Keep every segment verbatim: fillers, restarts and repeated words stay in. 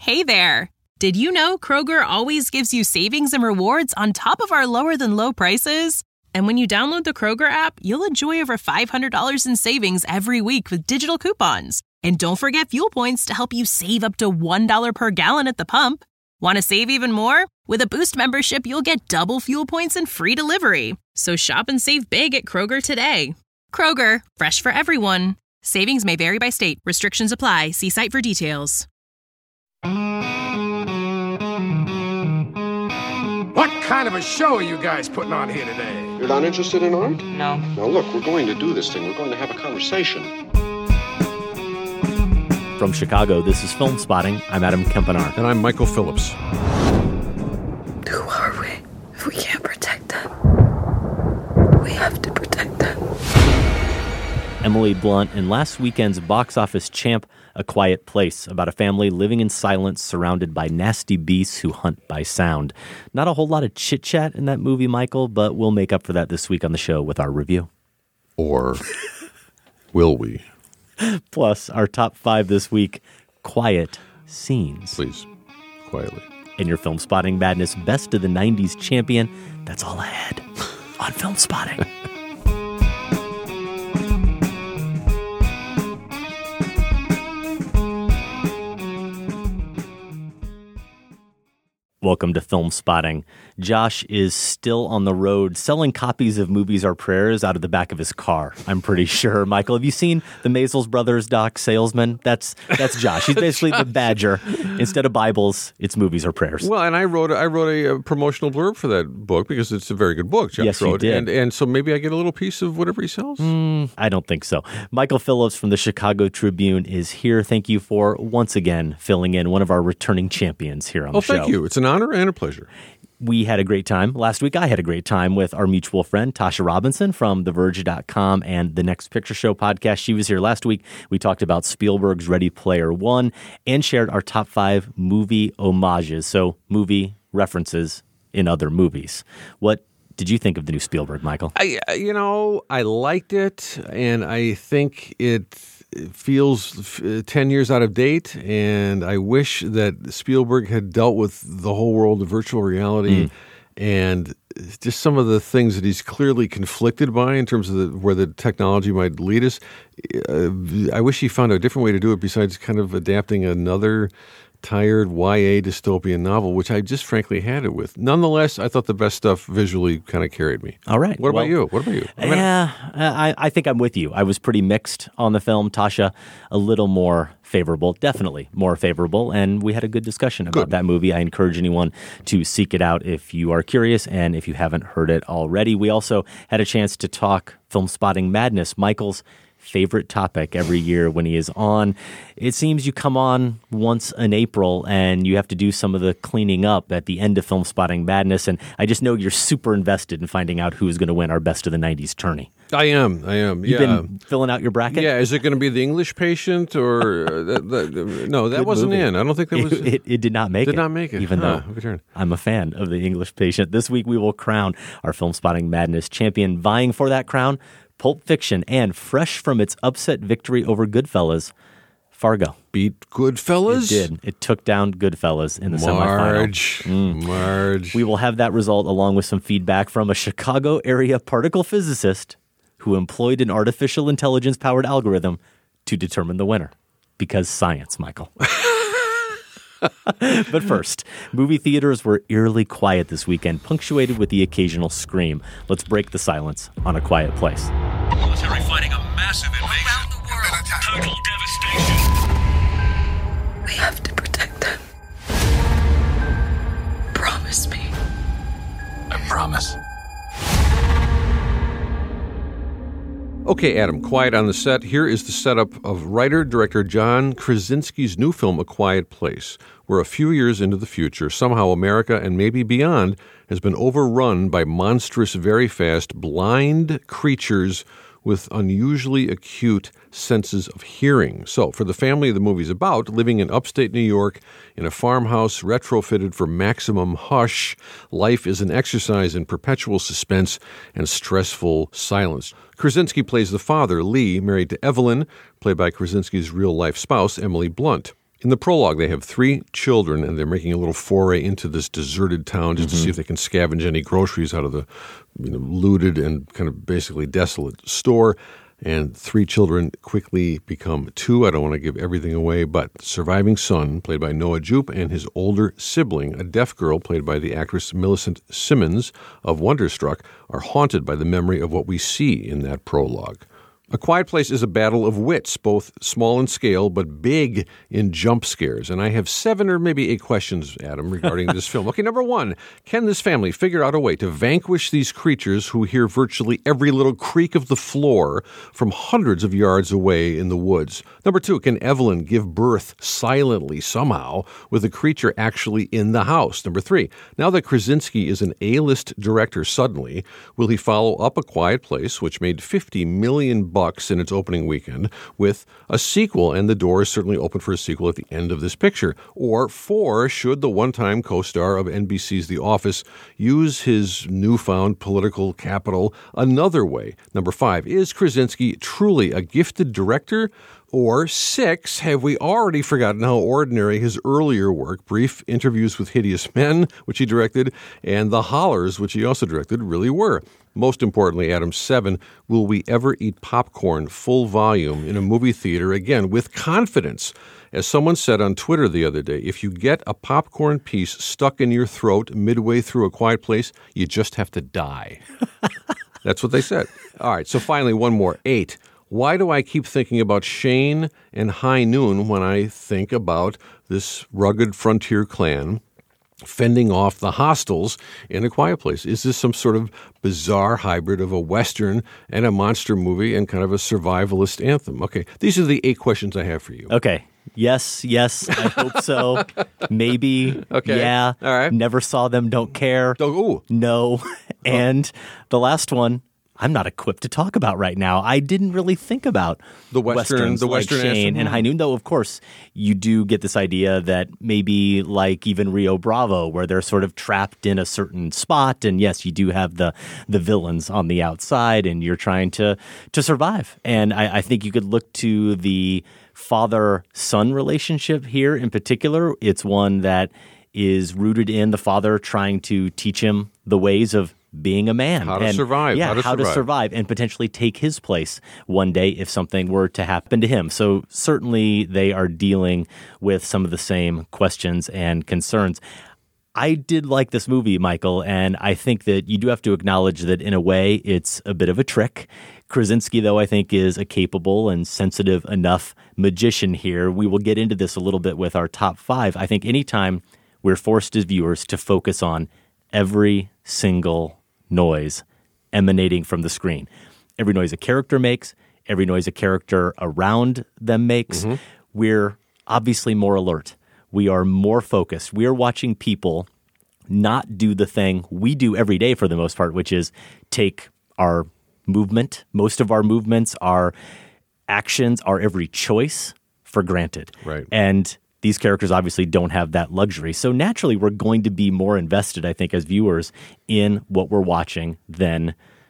Hey there! Did you know Kroger always gives you savings and rewards on top of our lower-than-low prices? And when you download the Kroger app, you'll enjoy over five hundred dollars in savings every week with digital coupons. And don't forget fuel points to help you save up to one dollar per gallon at the pump. Want to save even more? With a Boost membership, you'll get double fuel points and free delivery. So shop and save big at Kroger today. Kroger, fresh for everyone. Savings may vary by state. Restrictions apply. See site for details. What kind of a show are you guys putting on here today? You're not interested in art? No. Now look, we're going to do this thing. We're going to have a conversation. From Chicago, this is Film Spotting. I'm Adam Kempenaar. And I'm Michael Phillips. Who are we if we can't protect them? We have to protect them. Emily Blunt in last weekend's box office champ, A Quiet Place, about a family living in silence surrounded by nasty beasts who hunt by sound. Not a whole lot of chit-chat in that movie, Michael, but we'll make up for that this week on the show with our review. Or will we? Plus, our top five this week, quiet scenes. Please, quietly. In your Film Spotting Madness Best of the nineties champion, that's all ahead on Film Spotting. Welcome to Film Spotting. Josh is still on the road selling copies of Movies Are Prayers out of the back of his car, I'm pretty sure. Michael, have you seen the Maysles Brothers doc, Salesman? That's that's Josh. He's basically Josh. The Badger. Instead of Bibles, it's Movies Are Prayers. Well, and I wrote I wrote a, a promotional blurb for that book because it's a very good book, Josh yes, wrote. You did. And, and so maybe I get a little piece of whatever he sells? Mm, I don't think so. Michael Phillips from the Chicago Tribune is here. Thank you for, once again, filling in one of our returning champions here on oh, the show. Oh, thank you. It's an honor and a pleasure. We had a great time. Last week, I had a great time with our mutual friend, Tasha Robinson from The Verge dot com and the Next Picture Show podcast. She was here last week. We talked about Spielberg's Ready Player One and shared our top five movie homages, so movie references in other movies. What did you think of the new Spielberg, Michael? I, you know, I liked it, and I think it feels ten years out of date, and I wish that Spielberg had dealt with the whole world of virtual reality mm. and just some of the things that he's clearly conflicted by in terms of the, where the technology might lead us. Uh, I wish he found a different way to do it besides kind of adapting another tired Y A dystopian novel, which I just frankly had it with. Nonetheless, I thought the best stuff visually kind of carried me. All right. What well, about you? What about you? I mean, yeah, I, I think I'm with you. I was pretty mixed on the film. Tasha, a little more favorable, definitely more favorable, and we had a good discussion about good. that movie. I encourage anyone to seek it out if you are curious and if you haven't heard it already. We also had a chance to talk Film Spotting Madness, Michael's favorite topic every year when he is on. It seems you come on once in April and you have to do some of the cleaning up at the end of Film Spotting Madness, and I just know you're super invested in finding out who's going to win our Best of the nineties tourney. I am. I am. You've yeah. been filling out your bracket? Yeah. Is it going to be The English Patient or uh, the, the, no? That Good wasn't movie. in. I don't think that was. It, it, it did not make did it. Did not make it. Even huh, though I'm a fan of The English Patient. This week we will crown our Film Spotting Madness champion. Vying for that crown, Pulp Fiction, and fresh from its upset victory over Goodfellas, Fargo. Beat Goodfellas? It did. It took down Goodfellas in the Marge. semifinal. Mm. Marge. We will have that result along with some feedback from a Chicago area particle physicist who employed an artificial intelligence-powered algorithm to determine the winner. Because science, Michael. But first, movie theaters were eerily quiet this weekend, punctuated with the occasional scream. Let's break the silence on A Quiet Place. Military fighting a massive invasion. Around the world. Total devastation. We have to protect them. Promise me. I promise. Okay, Adam, quiet on the set. Here is the setup of writer-director John Krasinski's new film, A Quiet Place, where a few years into the future, somehow America and maybe beyond has been overrun by monstrous, very fast, blind creatures with unusually acute senses of hearing. So, for the family the movie's about, living in upstate New York in a farmhouse retrofitted for maximum hush, life is an exercise in perpetual suspense and stressful silence. Krasinski plays the father, Lee, married to Evelyn, played by Krasinski's real-life spouse, Emily Blunt. In the prologue, they have three children, and they're making a little foray into this deserted town just mm-hmm. to see if they can scavenge any groceries out of the you know, looted and kind of basically desolate store. And three children quickly become two. I don't want to give everything away, but the surviving son, played by Noah Jupe, and his older sibling, a deaf girl, played by the actress Millicent Simmons of Wonderstruck, are haunted by the memory of what we see in that prologue. A Quiet Place is a battle of wits, both small in scale but big in jump scares. And I have seven or maybe eight questions, Adam, regarding this film. Okay, number one, can this family figure out a way to vanquish these creatures who hear virtually every little creak of the floor from hundreds of yards away in the woods? Number two, can Evelyn give birth silently somehow with a creature actually in the house? Number three, now that Krasinski is an A-list director suddenly, will he follow up A Quiet Place, which made fifty million dollars bucks in its opening weekend, with a sequel, and the door is certainly open for a sequel at the end of this picture? Or four, should the one-time co-star of N B C's The Office use his newfound political capital another way? Number five, is Krasinski truly a gifted director? Or six, have we already forgotten how ordinary his earlier work, Brief Interviews with Hideous Men, which he directed, and The Hollers, which he also directed, really were? Most importantly, Adam, seven, will we ever eat popcorn full volume in a movie theater again with confidence? As someone said on Twitter the other day, if you get a popcorn piece stuck in your throat midway through A Quiet Place, you just have to die. That's what they said. All right, so finally, one more. Eight. Why do I keep thinking about Shane and High Noon when I think about this rugged frontier clan fending off the hostiles in A Quiet Place? Is this some sort of bizarre hybrid of a Western and a monster movie and kind of a survivalist anthem? Okay, these are the eight questions I have for you. Okay. Yes, yes, I hope so. Maybe. Okay. Yeah. All right. Never saw them, don't care. Oh, ooh. No. And the last one, I'm not equipped to talk about right now. I didn't really think about the Western, Westerns the like Western Shane anthem. and High Noon, though, of course, you do get this idea that maybe like even Rio Bravo, where they're sort of trapped in a certain spot. And yes, you do have the the villains on the outside and you're trying to to survive. And I, I think you could look to the father-son relationship here in particular. It's one that is rooted in the father trying to teach him the ways of being a man. How to and, survive. Yeah, how, to, how survive. to survive and potentially take his place one day if something were to happen to him. So certainly they are dealing with some of the same questions and concerns. I did like this movie, Michael, and I think that you do have to acknowledge that in a way it's a bit of a trick. Krasinski, though, I think is a capable and sensitive enough magician here. We will get into this a little bit with our top five. I think anytime we're forced as viewers to focus on every single noise emanating from the screen, every noise a character makes, every noise a character around them makes, mm-hmm. we're obviously more alert. We are more focused. We are watching people not do the thing we do every day for the most part, which is take our movement, most of our movements, our actions, our every choice for granted. Right. And these characters obviously don't have that luxury. So naturally, we're going to be more invested, I think, as viewers in what we're watching than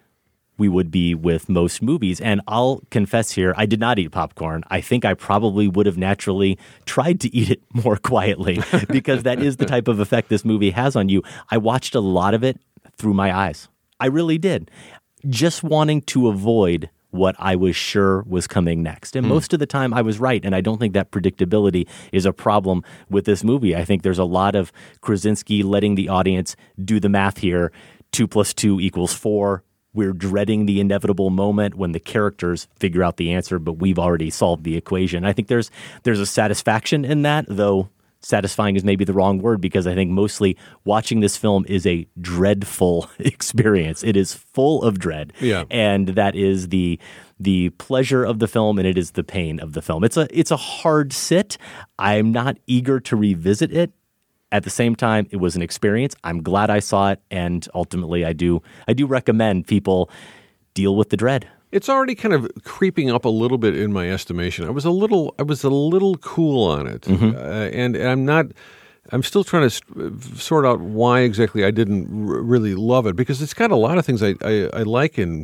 we would be with most movies. And I'll confess here, I did not eat popcorn. I think I probably would have naturally tried to eat it more quietly because that is the type of effect this movie has on you. I watched a lot of it through my eyes. I really did. Just wanting to avoid what I was sure was coming next. And mm. most of the time I was right. And I don't think that predictability is a problem with this movie. I think there's a lot of Krasinski letting the audience do the math here. Two plus two equals four. We're dreading the inevitable moment when the characters figure out the answer, but we've already solved the equation. I think there's there's a satisfaction in that, though satisfying is maybe the wrong word, because I think mostly watching this film is a dreadful experience. It is full of dread. Yeah. And that is the the pleasure of the film, and it is the pain of the film. It's a it's a hard sit. I'm not eager to revisit it. At the same time, it was an experience. I'm glad I saw it, and ultimately I do I do recommend people deal with the dread. It's already kind of creeping up a little bit in my estimation. I was a little, I was a little cool on it, mm-hmm. uh, and, and I'm not. I'm still trying to sort out why exactly I didn't r- really love it, because it's got a lot of things I, I, I like in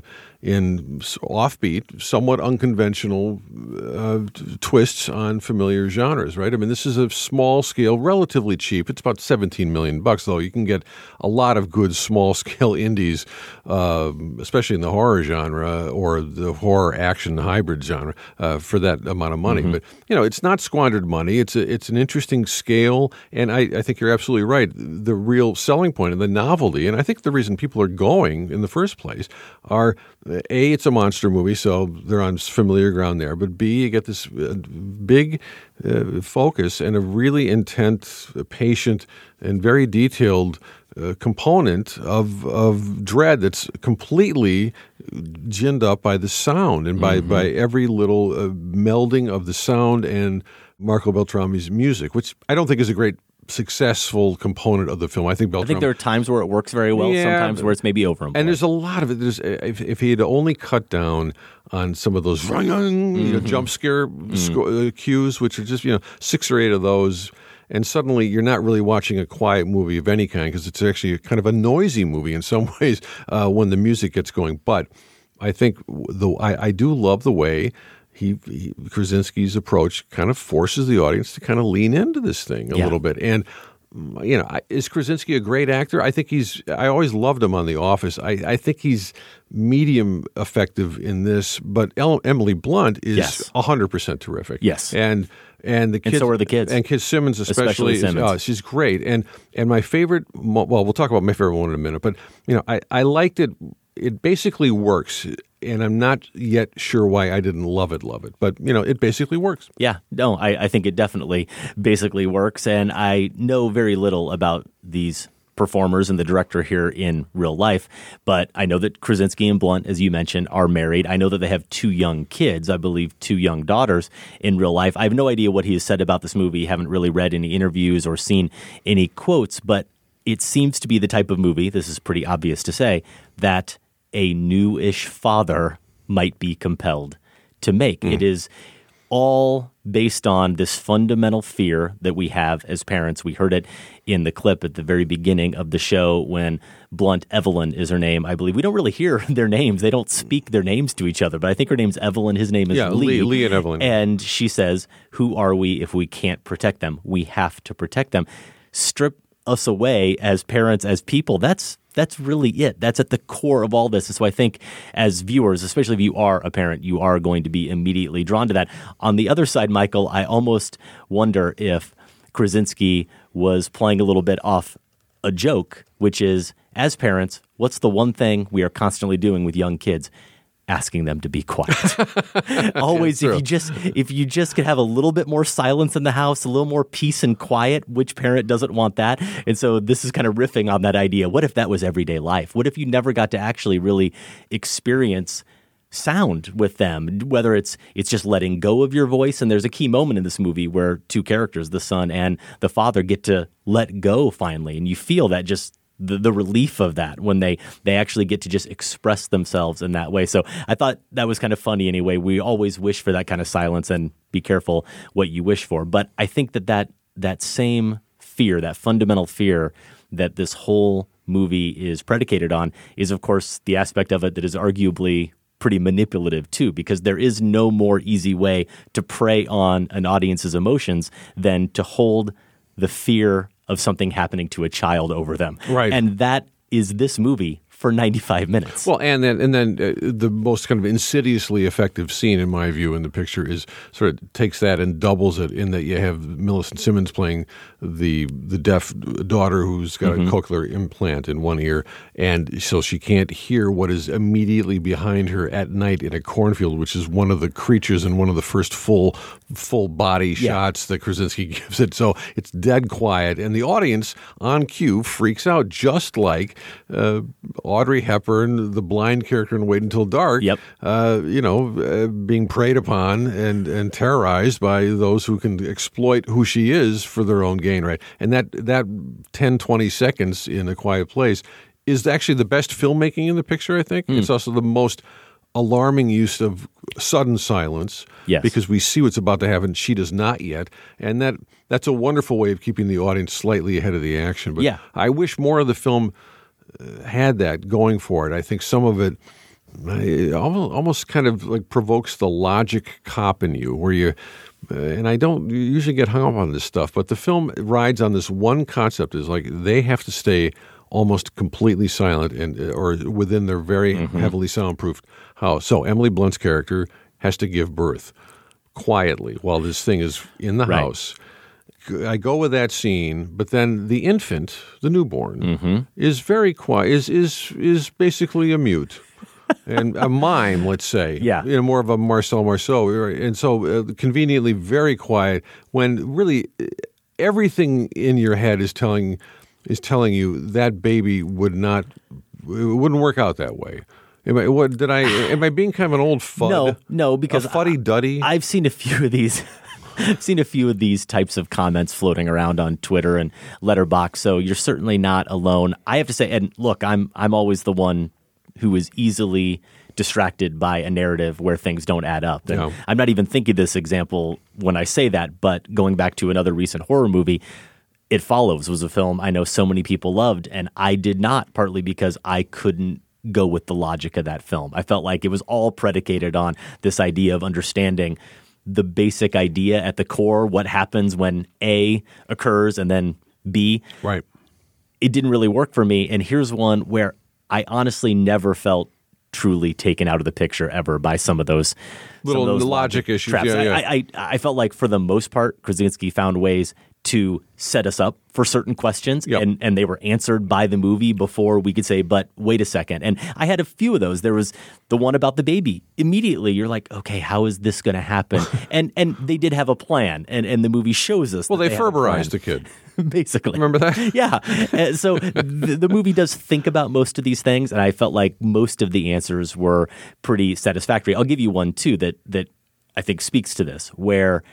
in offbeat, somewhat unconventional uh, twists on familiar genres, right? I mean, this is a small scale, relatively cheap. It's about seventeen million bucks, though. You can get a lot of good small scale indies, uh, especially in the horror genre or the horror action hybrid genre, uh, for that amount of money. Mm-hmm. But, you know, it's not squandered money. It's a, it's an interesting scale. And I, I think you're absolutely right. The real selling point and the novelty, and I think the reason people are going in the first place are, A, it's a monster movie, so they're on familiar ground there. But B, you get this uh, big uh, focus and a really intense, patient, and very detailed uh, component of of dread that's completely ginned up by the sound and by, mm-hmm. by every little uh, melding of the sound and Marco Beltrami's music, which I don't think is a great successful component of the film. I think Beltrami, I think there are times where it works very well, yeah, sometimes where it's maybe overemployed. And there's a lot of it. There's, if, if he had only cut down on some of those mm-hmm. you know, jump scare mm-hmm. sc- uh, cues, which are just, you know, six or eight of those, and suddenly you're not really watching a quiet movie of any kind because it's actually kind of a noisy movie in some ways uh, when the music gets going. But I think the I, I do love the way He, he Krasinski's approach kind of forces the audience to kind of lean into this thing a yeah. little bit. And, you know, is Krasinski a great actor? I think he's – I always loved him on The Office. I, I think he's medium effective in this. But El- Emily Blunt is yes. one hundred percent terrific. Yes. And and the kids – and so are the kids. And Kid Simmons especially. Especially Simmons. Is, oh, she's great. And and my favorite – well, we'll talk about my favorite one in a minute. But, you know, I, I liked it. It basically works. And I'm not yet sure why I didn't love it, love it. But, you know, it basically works. Yeah, no, I, I think it definitely basically works. And I know very little about these performers and the director here in real life. But I know that Krasinski and Blunt, as you mentioned, are married. I know that they have two young kids, I believe two young daughters in real life. I have no idea what he has said about this movie. Haven't really read any interviews or seen any quotes. But it seems to be the type of movie, this is pretty obvious to say, that a new-ish father might be compelled to make. Mm. It is all based on this fundamental fear that we have as parents. We heard it in the clip at the very beginning of the show when Blunt, Evelyn is her name, I believe. We don't really hear their names. They don't speak their names to each other, but I think her name's Evelyn. His name is yeah, Lee. Lee. Lee and Evelyn. And she says, who are we if we can't protect them? We have to protect them. Strip us away as parents, as people. That's That's really it. That's at the core of all this. And so I think as viewers, especially if you are a parent, you are going to be immediately drawn to that. On the other side, Michael, I almost wonder if Krasinski was playing a little bit off a joke, which is, as parents, what's the one thing we are constantly doing with young kids? Asking them to be quiet. Always, if you just if you just could have a little bit more silence in the house, a little more peace and quiet, which parent doesn't want that? And so this is kind of riffing on that idea. What if that was everyday life? What if you never got to actually really experience sound with them, whether it's it's just letting go of your voice? And there's a key moment in this movie where two characters, the son and the father, get to let go finally. And you feel that just The, the relief of that when they, they actually get to just express themselves in that way. So I thought that was kind of funny anyway. We always wish for that kind of silence, and be careful what you wish for. But I think that that, that same fear, that fundamental fear that this whole movie is predicated on is, of course, the aspect of it that is arguably pretty manipulative too, because there is no more easy way to prey on an audience's emotions than to hold the fear of something happening to a child over them. Right. And that is this movie for ninety-five minutes. Well, and then and then uh, the most kind of insidiously effective scene, in my view, in the picture is sort of takes that and doubles it in that you have Millicent Simmons playing the the deaf daughter who's got mm-hmm. a cochlear implant in one ear, and so she can't hear what is immediately behind her at night in a cornfield, which is one of the creatures in one of the first full full body yeah. shots that Krasinski gives it. So it's dead quiet, and the audience on cue freaks out, just like uh, Audrey Hepburn, the blind character in Wait Until Dark, yep. uh, you know, uh, being preyed upon and, and terrorized by those who can exploit who she is for their own gain, right? And that, that ten, twenty seconds in A Quiet Place is actually the best filmmaking in the picture, I think. Mm. It's also the most alarming use of sudden silence yes. because we see what's about to happen. She does not yet. And that that's a wonderful way of keeping the audience slightly ahead of the action. But yeah. I wish more of the film had that going for it. I think some of it it almost, almost kind of like provokes the logic cop in you, where you, uh, and I don't usually get hung up on this stuff, but the film rides on this one concept: is like they have to stay almost completely silent and or within their very mm-hmm. heavily soundproofed house. So Emily Blunt's character has to give birth quietly while this thing is in the right. house. I go with that scene, but then the infant, the newborn, mm-hmm. is very quiet. is is is basically a mute. And a mime, let's say, yeah, you know, more of a Marcel Marceau, and so uh, conveniently very quiet. When really everything in your head is telling is telling you that baby would not, it wouldn't work out that way. Am I, what did I? Am I being kind of an old fud? No, no, because a fuddy duddy. I've seen a few of these. I've seen a few of these types of comments floating around on Twitter and Letterboxd. So you're certainly not alone. I have to say, and look, I'm I'm always the one who is easily distracted by a narrative where things don't add up. And no. I'm not even thinking this example when I say that, but going back to another recent horror movie, It Follows was a film I know so many people loved, and I did not, partly because I couldn't go with the logic of that film. I felt like it was all predicated on this idea of understanding the basic idea at the core, what happens when A occurs and then B. Right. It didn't really work for me, and here's one where I honestly never felt truly taken out of the picture ever by some of those little some of those logic, logic issues. Traps. Yeah, yeah. I, I, I felt like for the most part, Krasinski found ways to set us up for certain questions, yep. and, and they were answered by the movie before we could say, but wait a second. And I had a few of those. There was the one about the baby. Immediately, you're like, okay, how is this going to happen? and and they did have a plan, and, and the movie shows us Well, that they, they Ferberized the kid. Basically. Remember that? Yeah. Uh, so the, the movie does think about most of these things, and I felt like most of the answers were pretty satisfactory. I'll give you one, too, that that I think speaks to this, where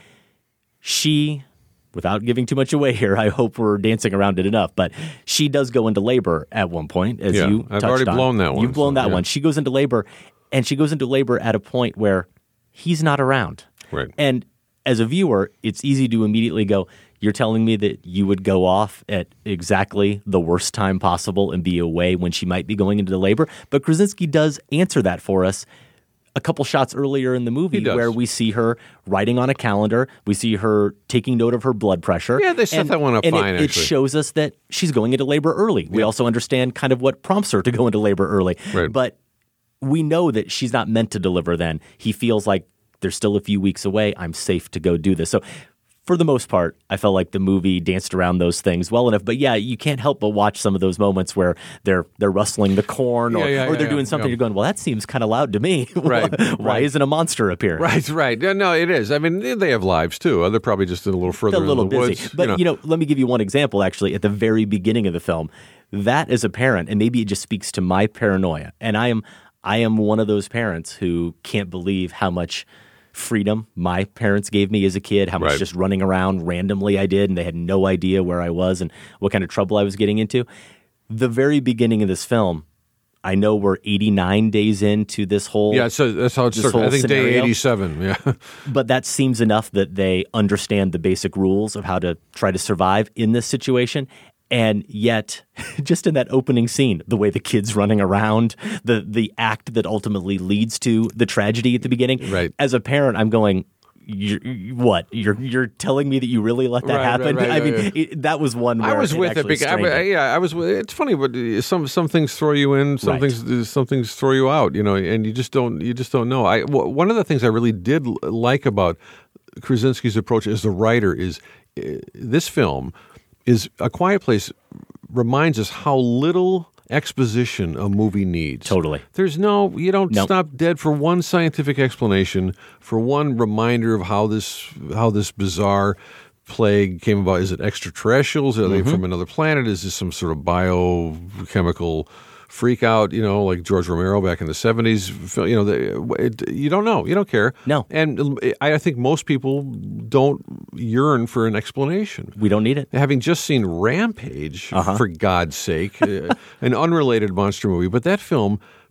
she, without giving too much away here, I hope we're dancing around it enough, but she does go into labor at one point, as yeah, you I've touched already on. blown that one. You've blown so, that yeah. one. She goes into labor, and she goes into labor at a point where he's not around. Right. And as a viewer, it's easy to immediately go, you're telling me that you would go off at exactly the worst time possible and be away when she might be going into labor. But Krasinski does answer that for us a couple shots earlier in the movie where we see her writing on a calendar. We see her taking note of her blood pressure. Yeah, they set and, that one up and fine, it, it actually. shows us that she's going into labor early. Yeah. We also understand kind of what prompts her to go into labor early. Right. But we know that she's not meant to deliver then. He feels like there's still a few weeks away. I'm safe to go do this. So for the most part, I felt like the movie danced around those things well enough. But yeah, you can't help but watch some of those moments where they're they're rustling the corn or, yeah, yeah, or they're yeah, doing yeah, something. yeah. You're going, well, that seems kind of loud to me. Right, Why right. isn't a monster appearing? Right, right. Yeah, no, it is. I mean, they have lives too. They're probably just a little further a little in the busy. woods. But, you know. you know, let me give you one example, actually, at the very beginning of the film. That as a parent, and maybe it just speaks to my paranoia, and I am I am one of those parents who can't believe how much freedom my parents gave me as a kid, how much right. just running around randomly I did, and they had no idea where I was and what kind of trouble I was getting into. The very beginning of this film, I know we're eighty-nine days into this whole Yeah, so that's how it this started. I whole think scenario. day eighty-seven, yeah. But that seems enough that they understand the basic rules of how to try to survive in this situation. And yet, just in that opening scene, the way the kid's running around, the the act that ultimately leads to the tragedy at the beginning. Right. As a parent, I'm going, you're, what? You're you're telling me that you really let that Right, happen? right, right, I mean, right. it, that was one where I was it with it actually because I, strained I- me. yeah, I was. with It's funny, but some some things throw you in, some Right. things some things throw you out. You know, and you just don't you just don't know. I w- one of the things I really did l- like about Krasinski's approach as a writer is uh, this film is A Quiet Place reminds us how little exposition a movie needs. Totally. There's no, you don't Nope. stop dead for one scientific explanation, for one reminder of how this how this bizarre plague came about. Is it extraterrestrials? Are they Mm-hmm. from another planet? Is this some sort of biochemical freak out, you know, like George Romero back in the seventies? You know, the, it, you don't know. You don't care. No. And I think most people don't yearn for an explanation. We don't need it. Having just seen Rampage, Uh-huh. for God's sake, uh, an unrelated monster movie, but that film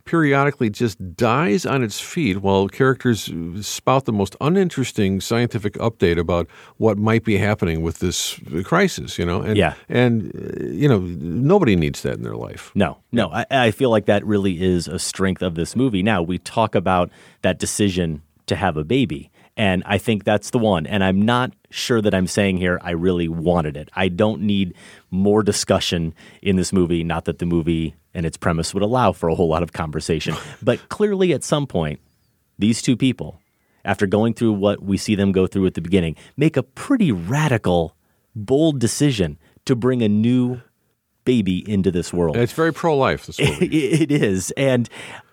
periodically just dies on its feet while characters spout the most uninteresting scientific update about what might be happening with this crisis, you know? And, Yeah. And, uh, you know, nobody needs that in their life. No, no. I, I feel like that really is a strength of this movie. Now, we talk about that decision to have a baby, and I think that's the one. And I'm not sure that I'm saying here I really wanted it. I don't need more discussion in this movie, not that the movie and its premise would allow for a whole lot of conversation. But clearly at some point, these two people, after going through what we see them go through at the beginning, make a pretty radical, bold decision to bring a new baby into this world. It's very pro-life, this movie. It is. And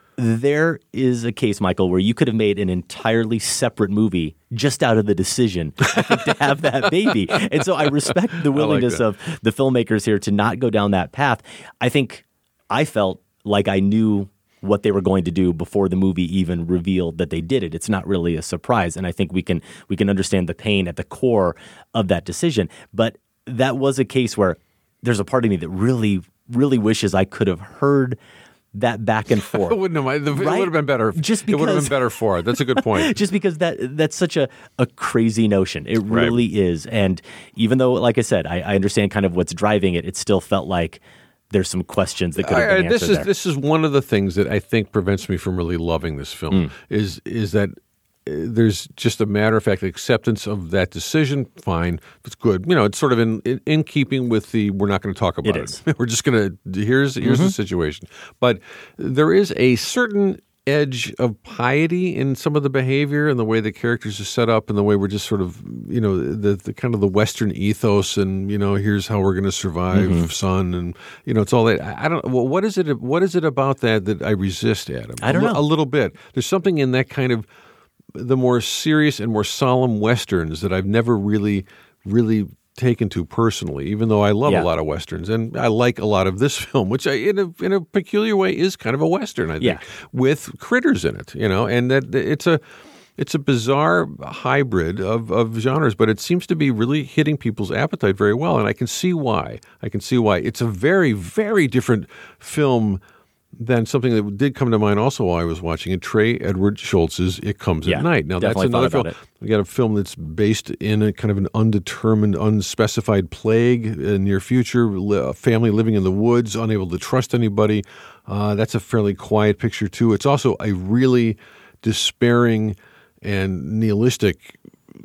there is a case, Michael, where you could have made an entirely separate movie just out of the decision to have that baby. And so I respect the willingness like of the filmmakers here to not go down that path. I think I felt like I knew what they were going to do before the movie even revealed that they did it. It's not really a surprise. And I think we can we can understand the pain at the core of that decision. But that was a case where there's a part of me that really, really wishes I could have heard that back and forth. It wouldn't have, it Right? would have been better. Just it would have because- been better for it. That's a good point. Just because that that's such a, a crazy notion. It Right. really is. And even though, like I said, I, I understand kind of what's driving it, it still felt like there's some questions that could have been I- this answered is there. this is one of the things that I think prevents me from really loving this film Mm. is is that uh, there's just a matter of fact acceptance of that decision. Fine, it's good. You know, it's sort of in in, in keeping with the we're not going to talk about It it. is. We're just going to here's here's Mm-hmm. the situation. But there is a certain edge of piety in some of the behavior and the way the characters are set up and the way we're just sort of, you know, the, the kind of the Western ethos and, you know, here's how we're going to survive, Mm-hmm. son. And, you know, it's all that. I I don't well, what is it? What is it about that that I resist, Adam? I don't a, li- know. A little bit. There's something in that kind of the more serious and more solemn Westerns that I've never really, really taken to personally, even though I love Yeah. a lot of Westerns and I like a lot of this film, which I, in a in a peculiar way is kind of a Western, I think, Yeah. with critters in it, you know, and that it's a it's a bizarre hybrid of, of genres, but it seems to be really hitting people's appetite very well, and I can see why. I can see why. It's a very, very different film than something that did come to mind also while I was watching it, Trey Edward Schultz's It Comes Yeah, at Night. Now, that's definitely another thought film. about We got a film that's based in a kind of an undetermined, unspecified plague, a near future, li- a family living in the woods, unable to trust anybody. Uh, that's a fairly quiet picture, too. It's also a really despairing and nihilistic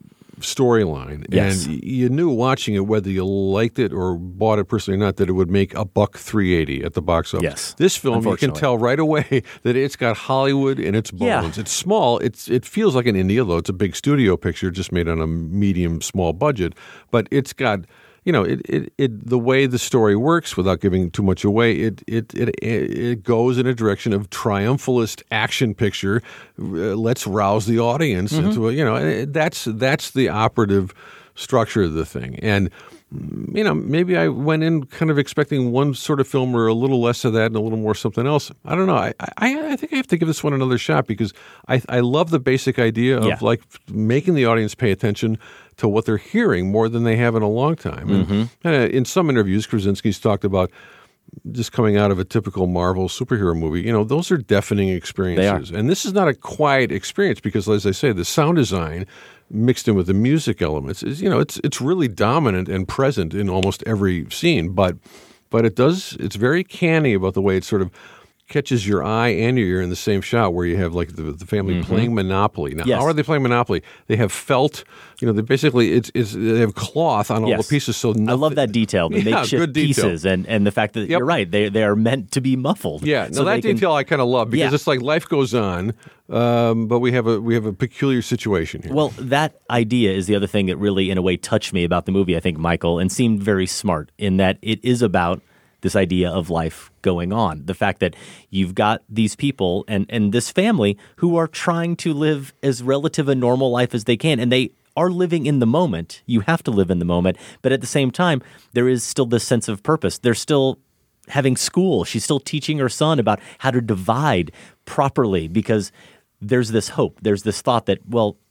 storyline. Yes. And y- you knew watching it, whether you liked it or bought it personally or not, that it would make a buck three eighty at the box office. Yes. This film, you can Unfortunately. tell right away that it's got Hollywood in its Yeah. bones. It's small. It's It feels like an indie, although it's a big studio picture just made on a medium, small budget. But it's got, you know, it, it, it the way the story works, without giving too much away, it it it, it goes in a direction of triumphalist action picture. Uh, let's rouse the audience into a, you know, and that's that's the operative structure of the thing. And you know, maybe I went in kind of expecting one sort of film or a little less of that and a little more something else. I don't know. I I, I think I have to give this one another shot because I I love the basic idea of Yeah. like making the audience pay attention to what they're hearing more than they have in a long time. And, Mm-hmm. uh, in some interviews, Krasinski's talked about just coming out of a typical Marvel superhero movie. You know, those are deafening experiences. And this is not a quiet experience because, as I say, the sound design mixed in with the music elements is, you know, it's it's really dominant and present in almost every scene. But but it does, it's very canny about the way it sort of catches your eye and your ear in the same shot where you have like the, the family playing Monopoly. Now, Yes. how are they playing Monopoly? They have felt, you know, they basically, it's, it's they have cloth on all Yes. the pieces. So I love nothing- that detail, the Yeah, makeshift good detail. pieces, and, and the fact that Yep. you're right, they they are meant to be muffled. Yeah, no, So that they can- detail I kind of love because Yeah. it's like life goes on, um, but we have a we have a peculiar situation here. Well, that idea is the other thing that really, in a way, touched me about the movie, I think, Michael, and seemed very smart in that it is about this idea of life going on. The fact that you've got these people and, and this family who are trying to live as relative a normal life as they can, and they are living in the moment. You have to live in the moment, but at the same time, there is still this sense of purpose. They're still having school. She's still teaching her son about how to divide properly because there's this hope. There's this thought that, well,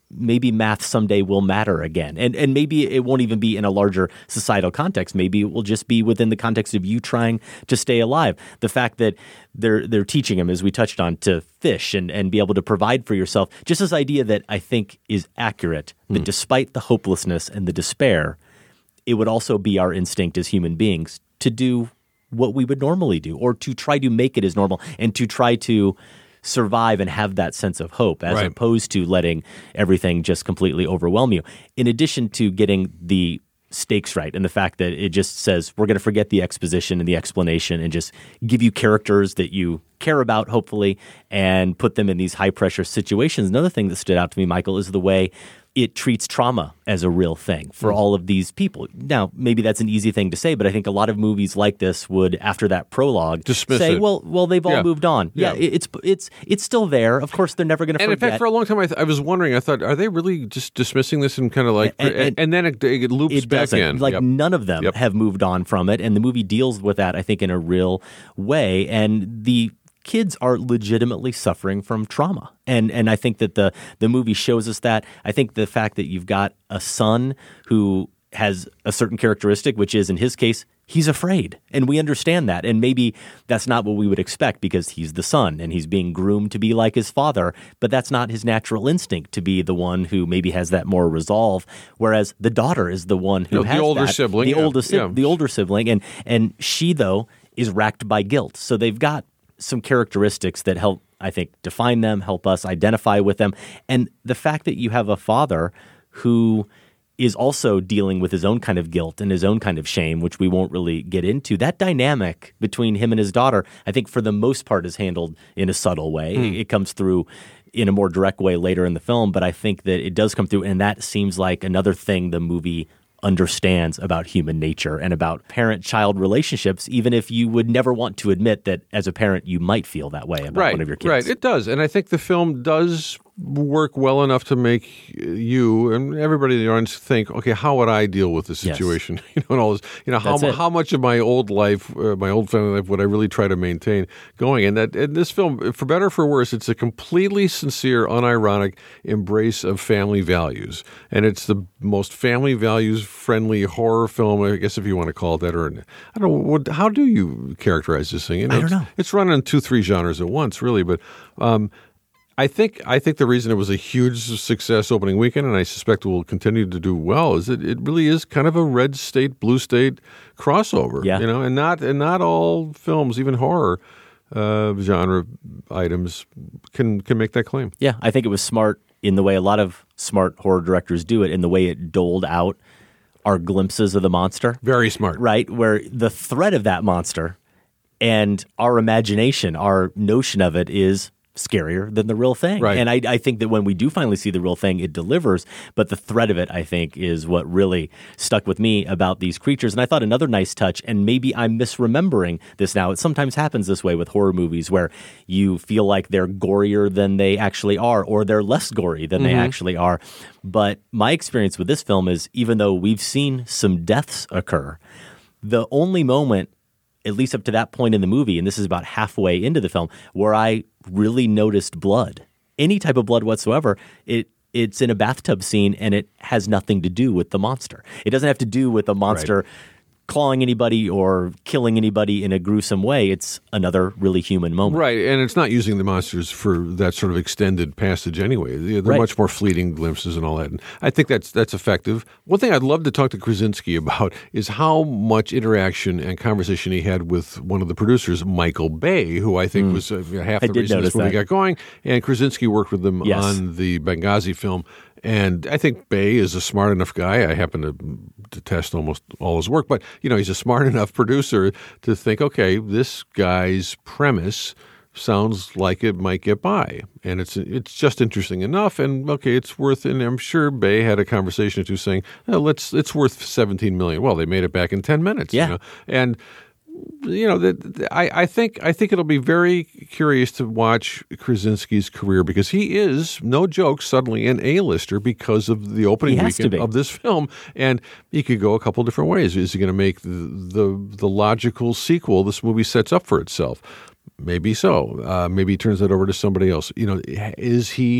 maybe math someday will matter again. And and maybe it won't even be in a larger societal context. Maybe it will just be within the context of you trying to stay alive. The fact that they're they're teaching him, as we touched on, to fish and, and be able to provide for yourself. Just this idea that I think is accurate, that mm. despite the hopelessness and the despair, it would also be our instinct as human beings to do what we would normally do, or to try to make it as normal and to try to survive and have that sense of hope, as right. opposed to letting everything just completely overwhelm you. In addition to getting the stakes right and the fact that it just says we're going to forget the exposition and the explanation and just give you characters that you care about, hopefully, and put them in these high-pressure situations. Another thing that stood out to me, Michael, is the way it treats trauma as a real thing for all of these people. Now, maybe that's an easy thing to say, but I think a lot of movies like this would, after that prologue, dismiss say, it. well, well, they've all Yeah. moved on. Yeah, Yeah. it's it's it's still there. Of course, they're never going to And forget. in fact, for a long time, I, th- I was wondering, I thought, are they really just dismissing this and kind of like, And- and, and- and then it, it loops it back doesn't. in. Like Yep. none of them Yep. have moved on from it, and the movie deals with that, I think, in a real way. And the kids are legitimately suffering from trauma. And and I think that the the movie shows us that. I think the fact that you've got a son who has a certain characteristic, which is, in his case, he's afraid. And we understand that. And maybe that's not what we would expect because he's the son and he's being groomed to be like his father. But that's not his natural instinct to be the one who maybe has that more resolve. Whereas the daughter is the one who You know, the has older that. sibling, The yeah, older, si- yeah. the older sibling. And, and she, though, is racked by guilt. So they've got some characteristics that help, I think, define them, help us identify with them. And the fact that you have a father who is also dealing with his own kind of guilt and his own kind of shame, which we won't really get into, that dynamic between him and his daughter, I think for the most part is handled in a subtle way. Hmm. It comes through in a more direct way later in the film, but I think that it does come through, and that seems like another thing the movie understands about human nature and about parent-child relationships, even if you would never want to admit that as a parent you might feel that way about right, one of your kids. Right, it does. And I think the film does work well enough to make you and everybody in the audience think, okay, how would I deal with this Yes. situation? You know, and all this, you know, how That's mu- it. how much of my old life, uh, my old family life, would I really try to maintain going? And that and this film, for better or for worse, it's a completely sincere, unironic embrace of family values, and it's the most family values friendly horror film, I guess, if you want to call it that. Or I don't know, what, how do you characterize this thing? You know, I don't it's- know. It's run in two, three genres at once, really, but. Um, I think I think the reason it was a huge success opening weekend, and I suspect will continue to do well, is that it really is kind of a red state, blue state crossover. Yeah. You know, and not and not all films, even horror uh, genre items, can can make that claim. Yeah, I think it was smart in the way a lot of smart horror directors do it, in the way it doled out our glimpses of the monster. Very smart. Right, where the threat of that monster and our imagination, our notion of it is scarier than the real thing. Right. And I, I think that when we do finally see the real thing, it delivers. But the threat of it, I think, is what really stuck with me about these creatures. And I thought another nice touch, and maybe I'm misremembering this now, it sometimes happens this way with horror movies where you feel like they're gorier than they actually are, or they're less gory than they actually are. But my experience with this film is, even though we've seen some deaths occur, the only moment, at least up to that point in the movie, and this is about halfway into the film, where I really noticed blood, any type of blood whatsoever, it it's in a bathtub scene, and it has nothing to do with the monster. It doesn't have to do with the monster clawing anybody or killing anybody in a gruesome way. It's another really human moment. Right, and it's not using the monsters for that sort of extended passage anyway. They're Right. much more fleeting glimpses and all that. And I think that's that's effective. One thing I'd love to talk to Krasinski about is how much interaction and conversation he had with one of the producers, Michael Bay, who I think was uh, half I the did reason this notice movie that. got going. And Krasinski worked with them Yes. on the Benghazi film. And I think Bay is a smart enough guy. I happen to detest almost all his work, but you know, he's a smart enough producer to think, okay, this guy's premise sounds like it might get by, and it's it's just interesting enough. And okay, it's worth. And I'm sure Bay had a conversation or two saying, oh, "Let's it's worth seventeen million." Well, they made it back in ten minutes. Yeah. You know? And you know, the, the, I, I think I think it'll be very curious to watch Krasinski's career, because he is, no joke, suddenly an A-lister because of the opening He has to weekend be. of this film, and he could go a couple different ways. Is he going to make the, the the logical sequel this movie sets up for itself? Maybe so. Uh, maybe he turns that over to somebody else. You know, is he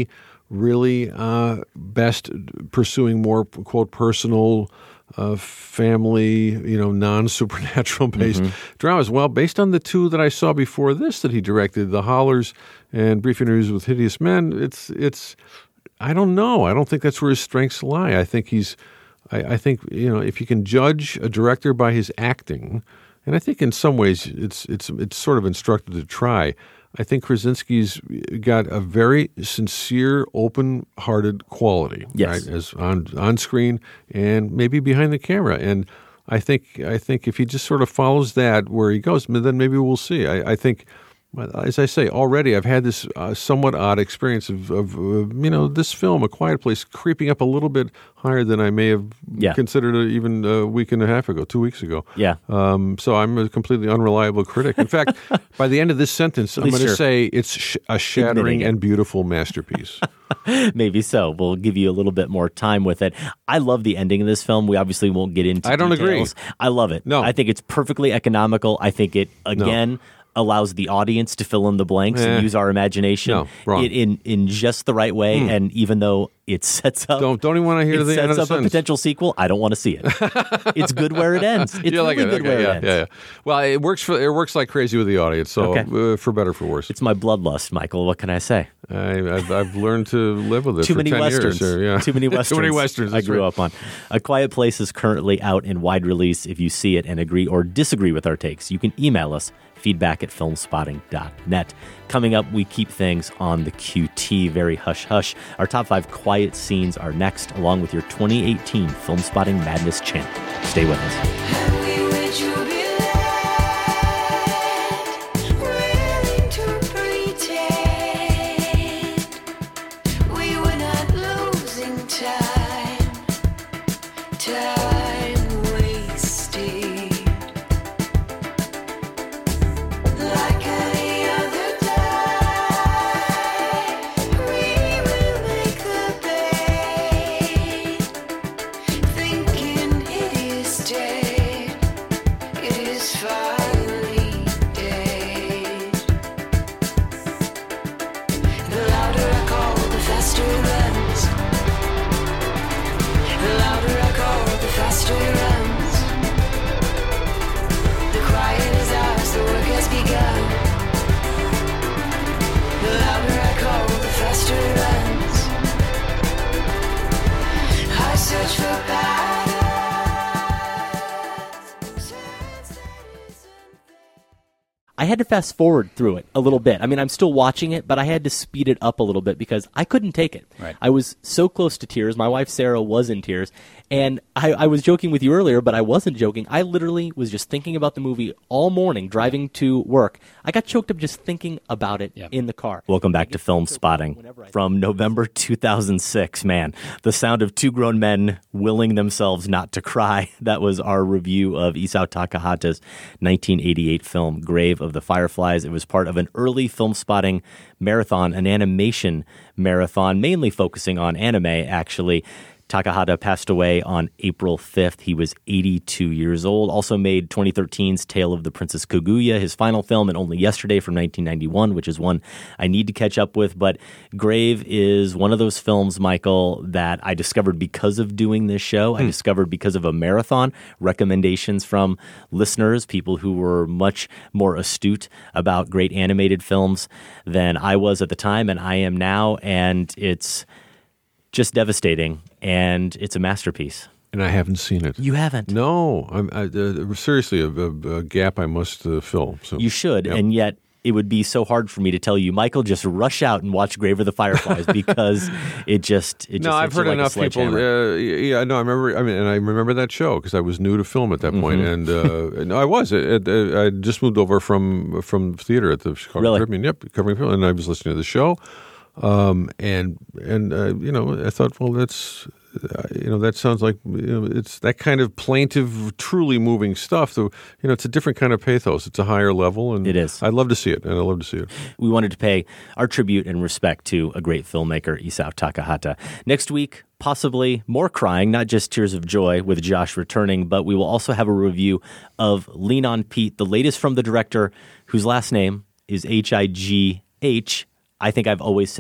really uh, best pursuing more, quote, personal, uh, family, you know, non-supernatural-based mm-hmm. dramas. Well, based on the two that I saw before this that he directed, The Hollers and Brief Interviews with Hideous Men, it's it's. I don't know. I don't think that's where his strengths lie. I think he's. I, I think you know if you can judge a director by his acting, and I think in some ways it's it's it's sort of instructive to try. I think Krasinski's got a very sincere, open-hearted quality, yes. right? As on on screen and maybe behind the camera. And I think I think if he just sort of follows that where he goes, then maybe we'll see. I, I think, as I say, already I've had this uh, somewhat odd experience of, of uh, you know, this film, A Quiet Place, creeping up a little bit higher than I may have yeah. considered it even a week and a half ago, two weeks ago. Yeah. Um, so I'm a completely unreliable critic. In fact, by the end of this sentence, I'm going to say it's sh- a shattering and beautiful masterpiece. Maybe so. We'll give you a little bit more time with it. I love the ending of this film. We obviously won't get into I don't details. agree. I love it. No. I think it's perfectly economical. I think it, again... No. allows the audience to fill in the blanks eh. and use our imagination no, wrong. in, in in just the right way. Mm. And even though it sets up, don't don't even want to hear it the sets end of the up sentence. a potential sequel. I don't want to see it. It's good where it ends. It's you really like it. good Okay, where yeah, it ends. Yeah, yeah. Well, it works for it works like crazy with the audience. So okay. uh, for better or for worse, it's my bloodlust, Michael. What can I say? I, I've, I've learned to live with it. Too for many ten westerns. Years, yeah. Too many westerns. Too many westerns. I grew right. up on. A Quiet Place is currently out in wide release. If you see it and agree or disagree with our takes, you can email us. Feedback at filmspotting dot net. Coming up, we keep things on the Q T very hush-hush. Our top five quiet scenes are next, along with your twenty eighteen Film Spotting Madness chant. Stay with us. I had to fast forward through it a little bit. I mean, I'm still watching it, but I had to speed it up a little bit because I couldn't take it. Right. I was so close to tears. My wife, Sarah, was in tears. And I, I was joking with you earlier, but I wasn't joking. I literally was just thinking about the movie all morning, driving to work. I got choked up just thinking about it yep. in the car. Welcome back to Film Spotting. From November two thousand six, man, the sound of two grown men willing themselves not to cry. That was our review of Isao Takahata's nineteen eighty-eight film, Grave of the Fireflies. It was part of an early Film Spotting marathon, an animation marathon, mainly focusing on anime, actually. Takahata passed away on April fifth. He was eighty-two years old. Also made twenty thirteen's Tale of the Princess Kaguya, his final film, and Only Yesterday from nineteen ninety-one, which is one I need to catch up with. But Grave is one of those films, Michael, that I discovered because of doing this show. Hmm. I discovered because of a marathon, recommendations from listeners, people who were much more astute about great animated films than I was at the time, and I am now, and it's just devastating, and it's a masterpiece. And I haven't seen it. You haven't? No. I'm, I, uh, seriously, a, a, a gap I must uh, fill. So. You should, yep. and yet it would be so hard for me to tell you, Michael, just rush out and watch Grave of the Fireflies because it just it just no. I've heard like enough people. Uh, yeah, no, I remember. I mean, and I remember that show because I was new to film at that mm-hmm. point, and uh, no, I was. It, it, I just moved over from from theater at the Chicago really? Tribune. Yep, covering film, and I was listening to the show. Um, and, and, uh, you know, I thought, well, that's, uh, you know, that sounds like, you know, it's that kind of plaintive, truly moving stuff. So, you know, it's a different kind of pathos. It's a higher level. And it is. I'd love to see it. And I'd love to see it. We wanted to pay our tribute and respect to a great filmmaker, Isao Takahata. Next week, possibly more crying, not just tears of joy with Josh returning, but we will also have a review of Lean on Pete, the latest from the director whose last name is H I G H. I think I've always said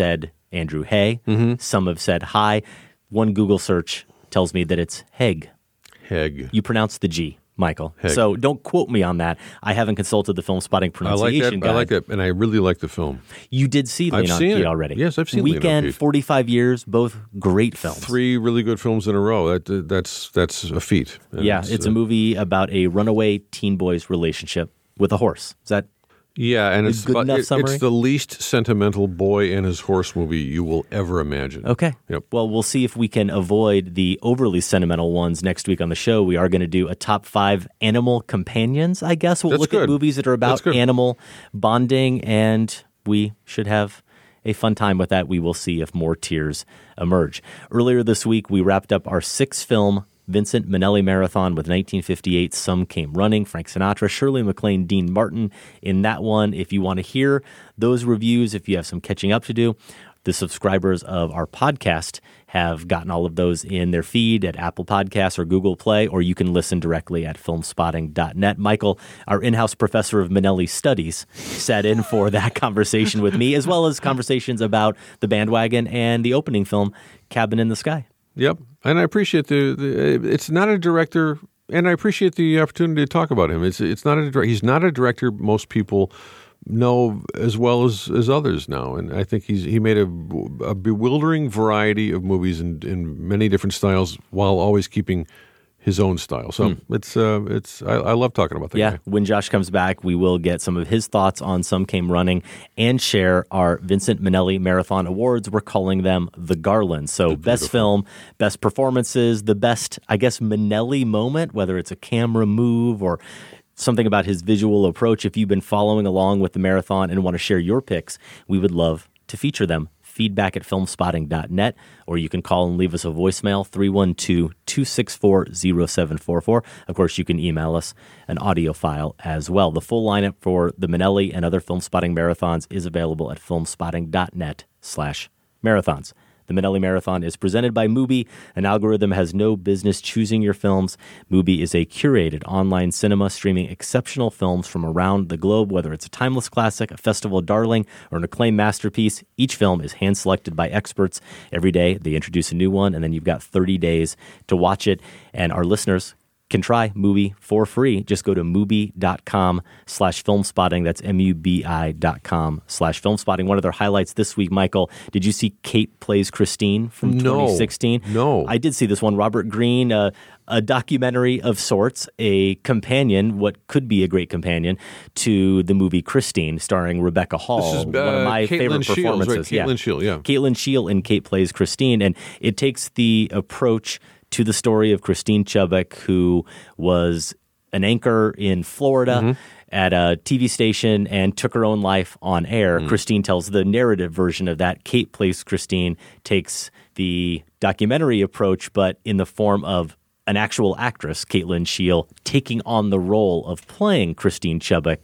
Andrew Hay. Mm-hmm. Some have said hi. One Google search tells me that it's Heg. Heg. You pronounce the G, Michael. Heg. So don't quote me on that. I haven't consulted the Film Spotting I like pronunciation that. guide. I like it, and I really like the film. You did see I've Leon seen Keat it. already. Yes, I've seen Leon Weekend, Keat. forty-five years, both great films. Three really good films in a row. That that's that's a feat. And Yeah, it's a uh, movie about a runaway teen boy's relationship with a horse. Is that Yeah, and it's good about- enough it- summary? it's the least sentimental boy and his horse movie you will ever imagine. okay? Yep. Well, we'll see if we can avoid the overly sentimental ones next week on the show. We are going to do a top five animal companions, I guess. We'll That's look good. at movies that are about That's good. animal bonding, and we should have a fun time with that. We will see if more tears emerge. Earlier this week, we wrapped up our six-film Vincent Minnelli Marathon with nineteen fifty-eight, Some Came Running, Frank Sinatra, Shirley MacLaine, Dean Martin in that one. If you want to hear those reviews, if you have some catching up to do, the subscribers of our podcast have gotten all of those in their feed at Apple Podcasts or Google Play, or you can listen directly at film spotting dot net. Michael, our in-house professor of Minnelli studies, sat in for that conversation with me, as well as conversations about The Bandwagon and the opening film, Cabin in the Sky. Yep, and I appreciate the, the. It's not a director, and I appreciate the opportunity to talk about him. It's it's not a dir- he's not a director most people know as well as, as others now, and I think he's he made a, a bewildering variety of movies in, in many different styles while always keeping his own style. So it's uh, it's I, I love talking about that Yeah, guy. when Josh comes back, we will get some of his thoughts on Some Came Running and share our Vincent Minnelli Marathon Awards. We're calling them the Garlands. So best film, best performances, the best, I guess, Minnelli moment, whether it's a camera move or something about his visual approach. If you've been following along with the marathon and want to share your picks, we would love to feature them. Feedback at film spotting dot net, or you can call and leave us a voicemail, three one two, two six four, zero seven four four. Of course, you can email us an audio file as well. The full lineup for the Minnelli and other Film Spotting marathons is available at film spotting dot net slash marathons. The Minnelli Marathon is presented by Mubi. An algorithm has no business choosing your films. Mubi is a curated online cinema streaming exceptional films from around the globe, whether it's a timeless classic, a festival darling, or an acclaimed masterpiece. Each film is hand-selected by experts. Every day, they introduce a new one, and then you've got thirty days to watch it. And our listeners can try Mubi for free. Just go to mubi.com slash film spotting. That's M-U-B-I dot com slash film spotting. One of their highlights this week, Michael, did you see Kate Plays Christine from No. twenty sixteen? No. I did see this one. Robert Greene, uh, a documentary of sorts, a companion, what could be a great companion, to the movie Christine, starring Rebecca Hall. This is, one of uh, my Caitlin favorite Shields, right? performances. Caitlin Shield, yeah. Caitlin Shield in Kate Plays Christine. And it takes the approach to the story of Christine Chubbuck, who was an anchor in Florida Mm-hmm. at a T V station and took her own life on air. Mm. Christine tells the narrative version of that. Kate Plays Christine takes the documentary approach, but in the form of an actual actress, Caitlin Shield, taking on the role of playing Christine Chubbuck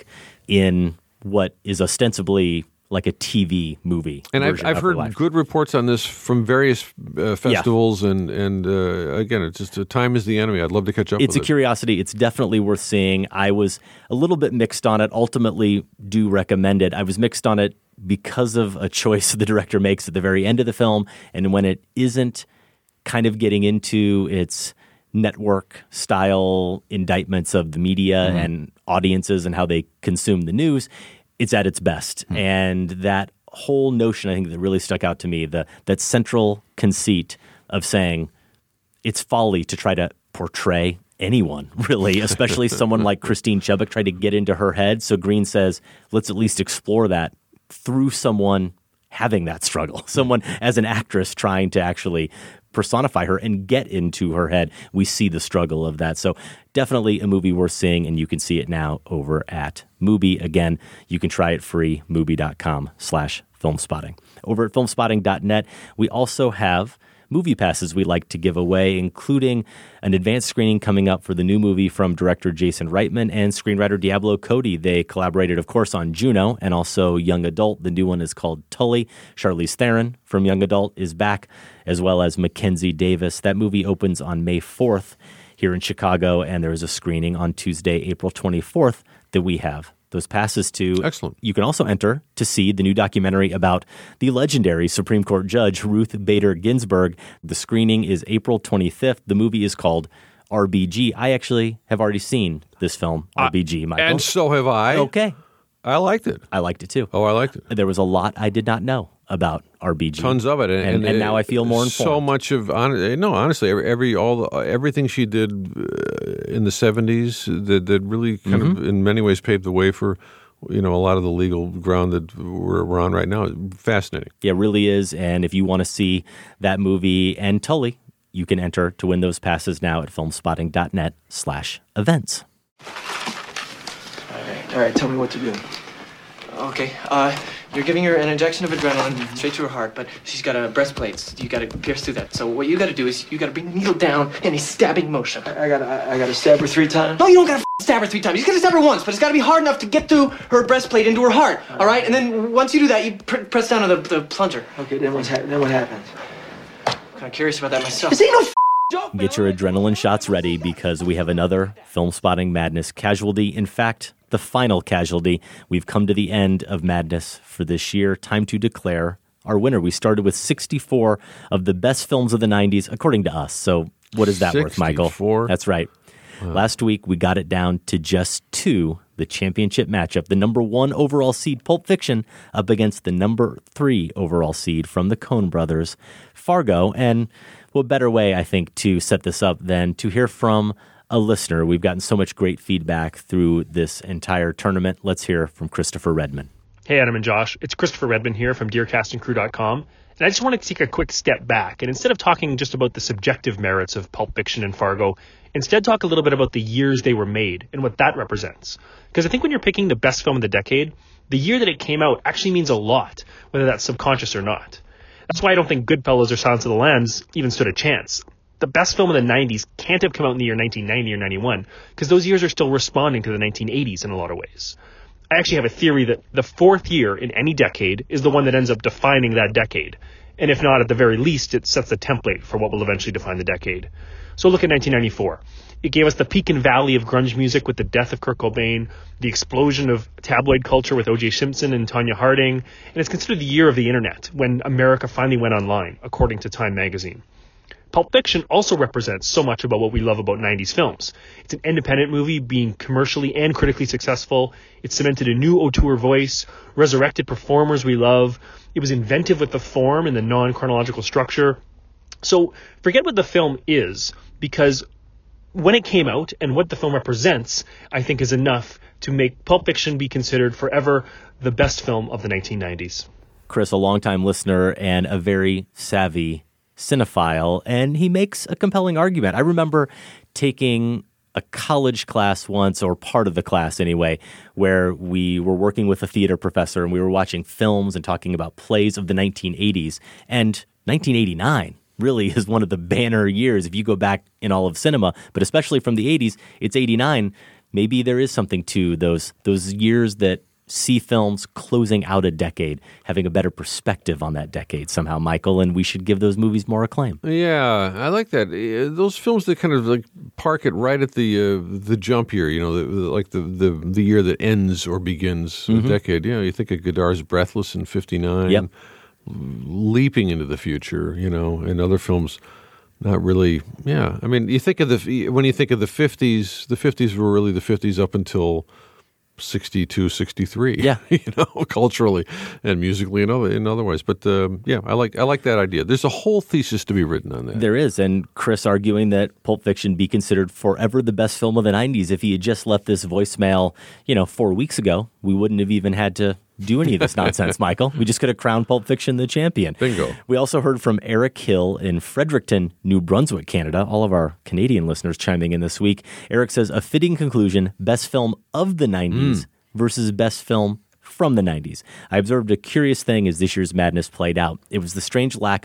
in what is ostensibly like a T V movie. And I've, version I've of her heard life. good reports on this from various uh, festivals, and and uh, again, it's just uh, time is the enemy. I'd love to catch up It's a with it. curiosity. It's definitely worth seeing. I was a little bit mixed on it. Ultimately, do recommend it. I was mixed on it because of a choice the director makes at the very end of the film, and when it isn't kind of getting into its network style indictments of the media Mm-hmm. and audiences and how they consume the news, it's at its best. Mm. And that whole notion, I think, that really stuck out to me, the that central conceit of saying it's folly to try to portray anyone, really, especially someone like Christine Chubbuck, try to get into her head. So Greene says, let's at least explore that through someone having that struggle, someone as an actress trying to actually personify her and get into her head. We see the struggle of that. So definitely a movie worth seeing, and you can see it now over at Mubi. Again, you can try it free, mubi.com slash film spotting. Over at film spotting dot net, we also have movie passes we like to give away, including an advanced screening coming up for the new movie from director Jason Reitman and screenwriter Diablo Cody. They collaborated, of course, on Juno and also Young Adult. The new one is called Tully. Charlize Theron from Young Adult is back, as well as Mackenzie Davis. That movie opens on May fourth here in Chicago, and there is a screening on Tuesday, April twenty-fourth, that we have the those passes to. Excellent. You can also enter to see the new documentary about the legendary Supreme Court Judge Ruth Bader Ginsburg. The screening is April twenty-fifth. The movie is called R B G. I actually have already seen this film, R B G, Michael. And so have I. Okay. I liked it. I liked it too. Oh, I liked it. There was a lot I did not know about R B G. Tons of it, and, and, and, and now I feel more informed. So much of on, no, honestly, every, every all the, everything she did uh, in the seventies that that really kind mm-hmm. of in many ways paved the way for, you know, a lot of the legal ground that we're, we're on right now. Fascinating. Yeah, it really is. And if you want to see that movie and Tully, you can enter to win those passes now at filmspotting.net slash events. All right, all right, tell me what to do. Okay, uh, you're giving her an injection of adrenaline mm-hmm. straight to her heart, but she's got a breastplate. You got to pierce through that. So what you got to do is you got to bring the needle down in a stabbing motion. I, I got I, I got to stab her three times. No, you don't got to stab her three times. You just got to stab her once, but it's got to be hard enough to get through her breastplate into her heart. All right, all right? And then once you do that, you pr- press down on the, the plunger. Okay, then what's ha- then what happens? I'm kind of curious about that myself. This ain't no. Joke, Get your adrenaline shots ready because we have another Film Spotting Madness casualty. In fact, the final casualty. We've come to the end of Madness for this year. Time to declare our winner. We started with sixty-four of the best films of the nineties, according to us. So what is that worth, Michael? sixty-four? That's right. Wow. Last week, we got it down to just two, the championship matchup. The number one overall seed, Pulp Fiction, up against the number three overall seed from the Coen brothers, Fargo. And what better way, I think, to set this up than to hear from a listener. We've gotten so much great feedback through this entire tournament. Let's hear from Christopher Redman. Hey, Adam and Josh. It's Christopher Redman here from dear casting crew dot com. And I just wanted to take a quick step back. And instead of talking just about the subjective merits of Pulp Fiction and Fargo, instead talk a little bit about the years they were made and what that represents. Because I think when you're picking the best film of the decade, the year that it came out actually means a lot, whether that's subconscious or not. That's why I don't think Goodfellas or Silence of the Lambs even stood a chance. The best film of the nineties can't have come out in the year nineteen ninety or ninety-one, because those years are still responding to the nineteen eighties in a lot of ways. I actually have a theory that the fourth year in any decade is the one that ends up defining that decade. And if not, at the very least, it sets the template for what will eventually define the decade. So look at nineteen ninety-four. It gave us the peak and valley of grunge music with the death of Kurt Cobain, the explosion of tabloid culture with O J Simpson and Tonya Harding, and it's considered the year of the internet, when America finally went online, according to Time magazine. Pulp Fiction also represents so much about what we love about nineties films. It's an independent movie being commercially and critically successful. It cemented a new auteur voice, resurrected performers we love. It was inventive with the form and the non-chronological structure. So forget what the film is, because when it came out and what the film represents, I think is enough to make Pulp Fiction be considered forever the best film of the nineteen nineties. Chris, a longtime listener and a very savvy cinephile, and he makes a compelling argument. I remember taking a college class once, or part of the class anyway, where we were working with a theater professor and we were watching films and talking about plays of the nineteen eighties. And nineteen eighty-nine really is one of the banner years. If you go back in all of cinema, but especially from the eighties, it's eighty-nine. Maybe there is something to those those years that see films closing out a decade, having a better perspective on that decade somehow, Michael, and we should give those movies more acclaim. Yeah, I like that. Those films that kind of like park it right at the uh, the jump year, you know, the, the, like the, the the year that ends or begins mm-hmm. a decade. You know, you think of Godar's Breathless in fifty-nine, yep. leaping into the future, you know, and other films not really, yeah. I mean, you think of the, when you think of the fifties, the fifties were really the fifties up until sixty-two, sixty-three, yeah, you know, culturally and musically and other in other ways. But um, yeah, I like I like that idea. There's a whole thesis to be written on that. There is, and Chris arguing that Pulp Fiction be considered forever the best film of the nineties. If he had just left this voicemail, you know, four weeks ago, we wouldn't have even had to do any of this nonsense, Michael. We just could have crowned Pulp Fiction the champion. Bingo. We also heard from Eric Hill in Fredericton, New Brunswick, Canada. All of our Canadian listeners chiming in this week. Eric says, a fitting conclusion, best film of the nineties mm. versus best film from the nineties. I observed a curious thing as this year's Madness played out. It was the strange lack of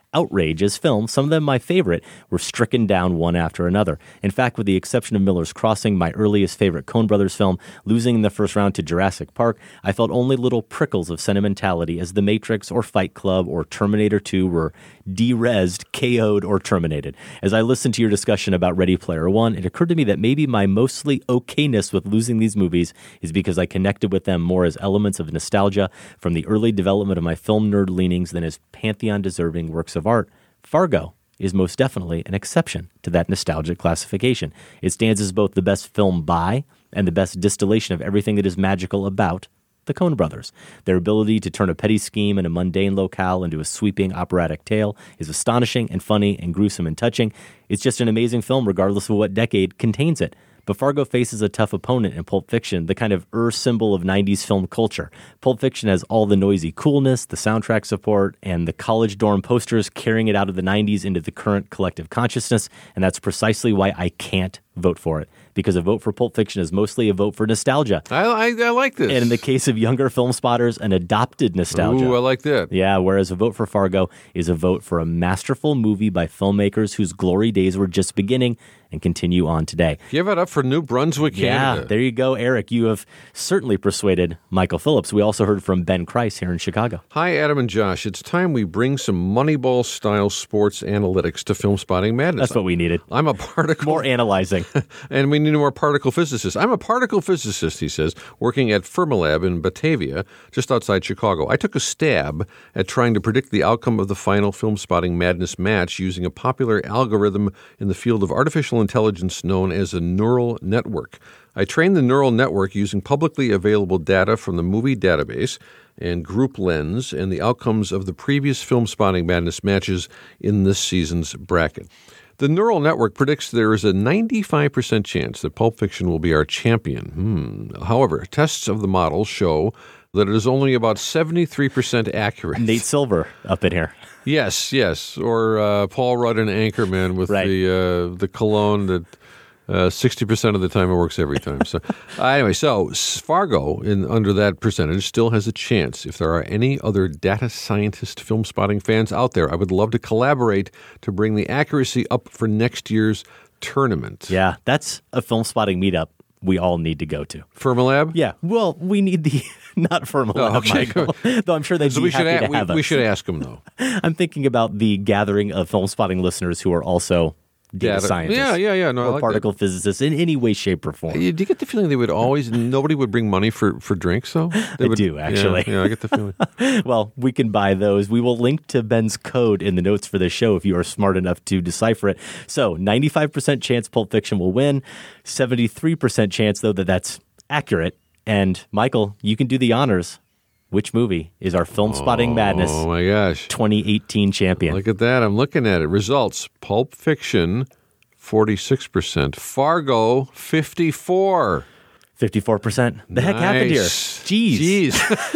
outrage as films, some of them my favorite, were stricken down one after another. In fact, with the exception of Miller's Crossing, my earliest favorite Coen Brothers film, losing in the first round to Jurassic Park, I felt only little prickles of sentimentality as The Matrix or Fight Club or Terminator two were de-resed, K O'd, or terminated. As I listened to your discussion about Ready Player One, it occurred to me that maybe my mostly okayness with losing these movies is because I connected with them more as elements of nostalgia from the early development of my film nerd leanings than as pantheon-deserving works of art. Fargo is most definitely an exception to that nostalgic classification. It stands as both the best film by and the best distillation of everything that is magical about the Coen Brothers. Their ability to turn a petty scheme in a mundane locale into a sweeping operatic tale is astonishing and funny and gruesome and touching. It's just an amazing film regardless of what decade contains it. But Fargo faces a tough opponent in Pulp Fiction, the kind of Ur symbol of nineties film culture. Pulp Fiction has all the noisy coolness, the soundtrack support, and the college dorm posters carrying it out of the nineties into the current collective consciousness, and that's precisely why I can't vote for it. Because a vote for Pulp Fiction is mostly a vote for nostalgia. I, I, I like this. And in the case of younger film spotters, an adopted nostalgia. Ooh, I like that. Yeah, whereas a vote for Fargo is a vote for a masterful movie by filmmakers whose glory days were just beginning and continue on today. Give it up for New Brunswick, Canada. Yeah, there you go, Eric. You have certainly persuaded Michael Phillips. We also heard from Ben Kreis here in Chicago. Hi, Adam and Josh. It's time we bring some Moneyball-style sports analytics to Film Spotting Madness. That's what we needed. I'm a particle... More analyzing. And we need more particle physicists. I'm a particle physicist, he says, working at Fermilab in Batavia, just outside Chicago. I took a stab at trying to predict the outcome of the final Film Spotting Madness match using a popular algorithm in the field of artificial intelligence known as a neural network. I trained the neural network using publicly available data from the movie database and Group Lens and the outcomes of the previous Film Spotting Madness matches in this season's bracket. The neural network predicts there is a ninety-five percent chance that Pulp Fiction will be our champion. Hmm. However, tests of the model show that it is only about seventy-three percent accurate. Nate Silver up in here. Yes, yes. Or uh, Paul Rudd in Anchorman with right. the uh, the cologne that uh, sixty percent of the time it works every time. So uh, anyway, so Fargo, in under that percentage, still has a chance. If there are any other data scientist film spotting fans out there, I would love to collaborate to bring the accuracy up for next year's tournament. Yeah, that's a film spotting meetup we all need to go to. Fermilab? Yeah. Well, we need the, not Fermilab, oh, okay. Michael. Though I'm sure they'd so be we happy should to a- have we, us. we should ask them, though. I'm thinking about the gathering of film spotting listeners who are also data, Data. scientists. Yeah, yeah, yeah. No, I or like particle that. physicists in any way, shape, or form. Do you get the feeling they would always, nobody would bring money for, for drinks, though? They I would, do, actually. Yeah, yeah, I get the feeling. Well, we can buy those. We will link to Ben's code in the notes for this show if you are smart enough to decipher it. So, ninety-five percent chance Pulp Fiction will win, seventy-three percent chance, though, that that's accurate. And, Michael, you can do the honors. Which movie is our Film Spotting oh, Madness Oh, my gosh. twenty eighteen champion? Look at that. I'm looking at it. Results. Pulp Fiction, forty-six percent. Fargo, fifty-four. fifty-four percent. The heck nice. happened here? Jeez.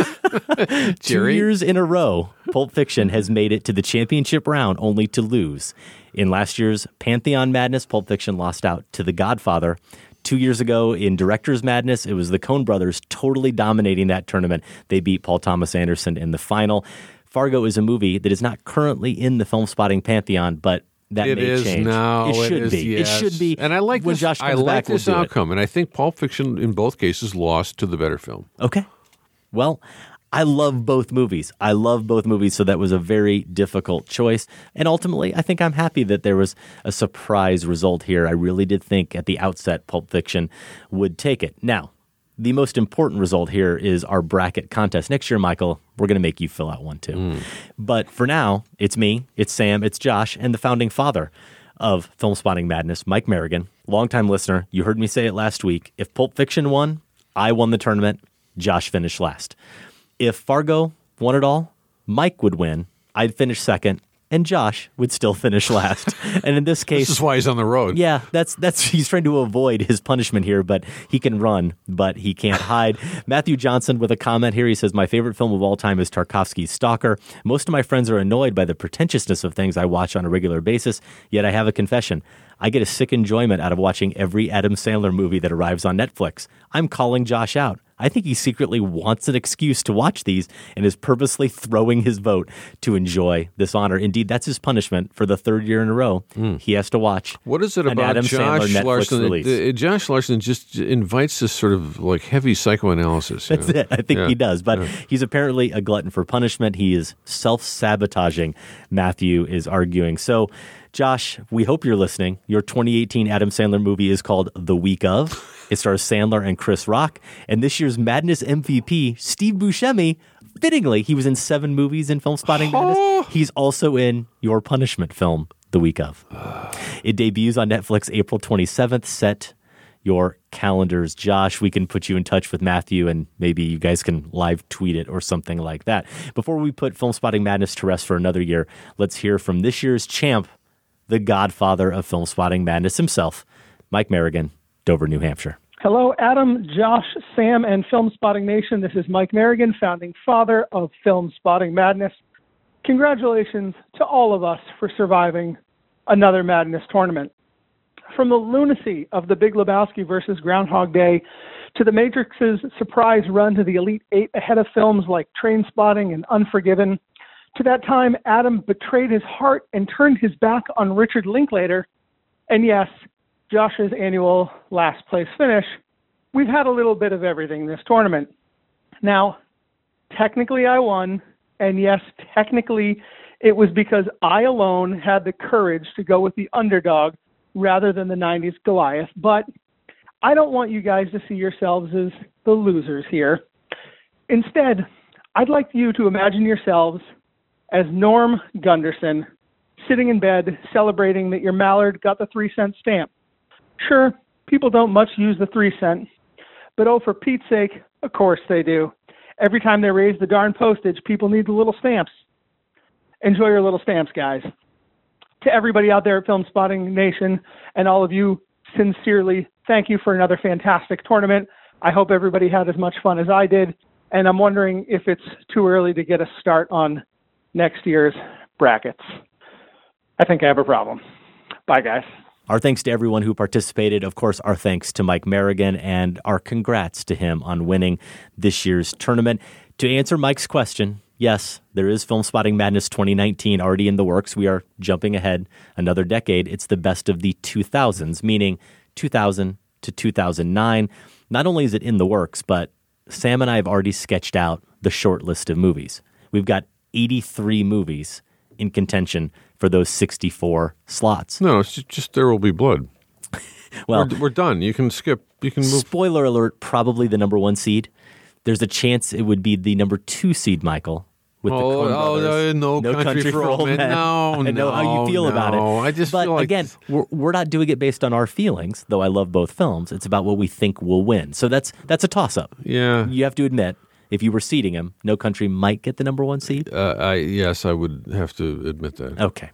Jeez. Two Jerry? years in a row, Pulp Fiction has made it to the championship round only to lose. In last year's Pantheon Madness, Pulp Fiction lost out to The Godfather. Two years ago in Director's Madness, it was the Coen brothers totally dominating that tournament. They beat Paul Thomas Anderson in the final. Fargo is a movie that is not currently in the Film Spotting Pantheon, but that It may is change. now. It should is, be. yes. It should be. And I like when this, Josh comes I like back, this we'll do it. outcome. And I think Pulp Fiction, in both cases, lost to the better film. Okay. Well, I love both movies. I love both movies, so that was a very difficult choice. And ultimately, I think I'm happy that there was a surprise result here. I really did think at the outset Pulp Fiction would take it. Now, the most important result here is our bracket contest. Next year, Michael, we're going to make you fill out one too. Mm. But for now, it's me, it's Sam, it's Josh, and the founding father of Film Spotting Madness, Mike Merrigan, longtime listener. You heard me say it last week. If Pulp Fiction won, I won the tournament. Josh finished last. If Fargo won it all, Mike would win, I'd finish second, and Josh would still finish last. And in this case... This is why he's on the road. Yeah, that's that's he's trying to avoid his punishment here, but he can run, but he can't hide. Matthew Johnson with a comment here. He says, my favorite film of all time is Tarkovsky's Stalker. Most of my friends are annoyed by the pretentiousness of things I watch on a regular basis, yet I have a confession. I get a sick enjoyment out of watching every Adam Sandler movie that arrives on Netflix. I'm calling Josh out. I think he secretly wants an excuse to watch these and is purposely throwing his vote to enjoy this honor. Indeed, that's his punishment for the third year in a row. Mm. He has to watch What is it an about Adam Josh Sandler Netflix Larson? release. Uh, Josh Larson just invites this sort of like heavy psychoanalysis. That's know? it. I think yeah. he does. But yeah. he's apparently a glutton for punishment. He is self-sabotaging, Matthew is arguing. So, Josh, we hope you're listening. Your twenty eighteen Adam Sandler movie is called The Week Of. It stars Sandler and Chris Rock. And this year's Madness M V P, Steve Buscemi, fittingly, he was in seven movies in Film Spotting Madness. Oh. He's also in your punishment film, The Week Of. It debuts on Netflix April twenty-seventh. Set your calendars. Josh, we can put you in touch with Matthew and maybe you guys can live tweet it or something like that. Before we put Film Spotting Madness to rest for another year, let's hear from this year's champ, the godfather of Film Spotting Madness himself, Mike Merrigan, Dover, New Hampshire. Hello, Adam, Josh, Sam, and Film Spotting Nation. This is Mike Merrigan, founding father of Film Spotting Madness. Congratulations to all of us for surviving another Madness tournament. From the lunacy of The Big Lebowski versus Groundhog Day to The Matrix's surprise run to the Elite Eight ahead of films like Trainspotting and Unforgiven, to that time Adam betrayed his heart and turned his back on Richard Linklater, and yes, Josh's annual last place finish, we've had a little bit of everything this tournament. Now, technically I won, and yes, technically it was because I alone had the courage to go with the underdog rather than the nineties Goliath, but I don't want you guys to see yourselves as the losers here. Instead, I'd like you to imagine yourselves as Norm Gunderson sitting in bed celebrating that your Mallard got the three cent stamp. Sure, people don't much use the three cent, but oh, for Pete's sake, of course they do. Every time they raise the darn postage, people need the little stamps. Enjoy your little stamps, guys. To everybody out there at Film Spotting Nation and all of you, sincerely, thank you for another fantastic tournament. I hope everybody had as much fun as I did, and I'm wondering if it's too early to get a start on next year's brackets. I think I have a problem. Bye, guys. Our thanks to everyone who participated. Of course, our thanks to Mike Merrigan and our congrats to him on winning this year's tournament. To answer Mike's question, yes, there is Film Spotting Madness twenty nineteen already in the works. We are jumping ahead another decade. It's the best of the two thousands, meaning two thousand to two thousand nine. Not only is it in the works, but Sam and I have already sketched out the short list of movies. We've got eighty-three movies in contention for those sixty-four slots. No, it's just, just There Will Be Blood. Well, we're, we're done. You can skip. You can move. Spoiler alert, probably the number one seed. There's a chance it would be the number two seed, Michael, with oh, the Coen oh, Brothers. No, no Country, country for Old Men. Men. I No, know no, how you feel no. about it. I just but feel like... again, we're, we're not doing it based on our feelings, though I love both films. It's about what we think will win. So that's that's a toss-up. Yeah. You have to admit, if you were seeding him, No Country might get the number one seed? Uh, I Yes, I would have to admit that. Okay.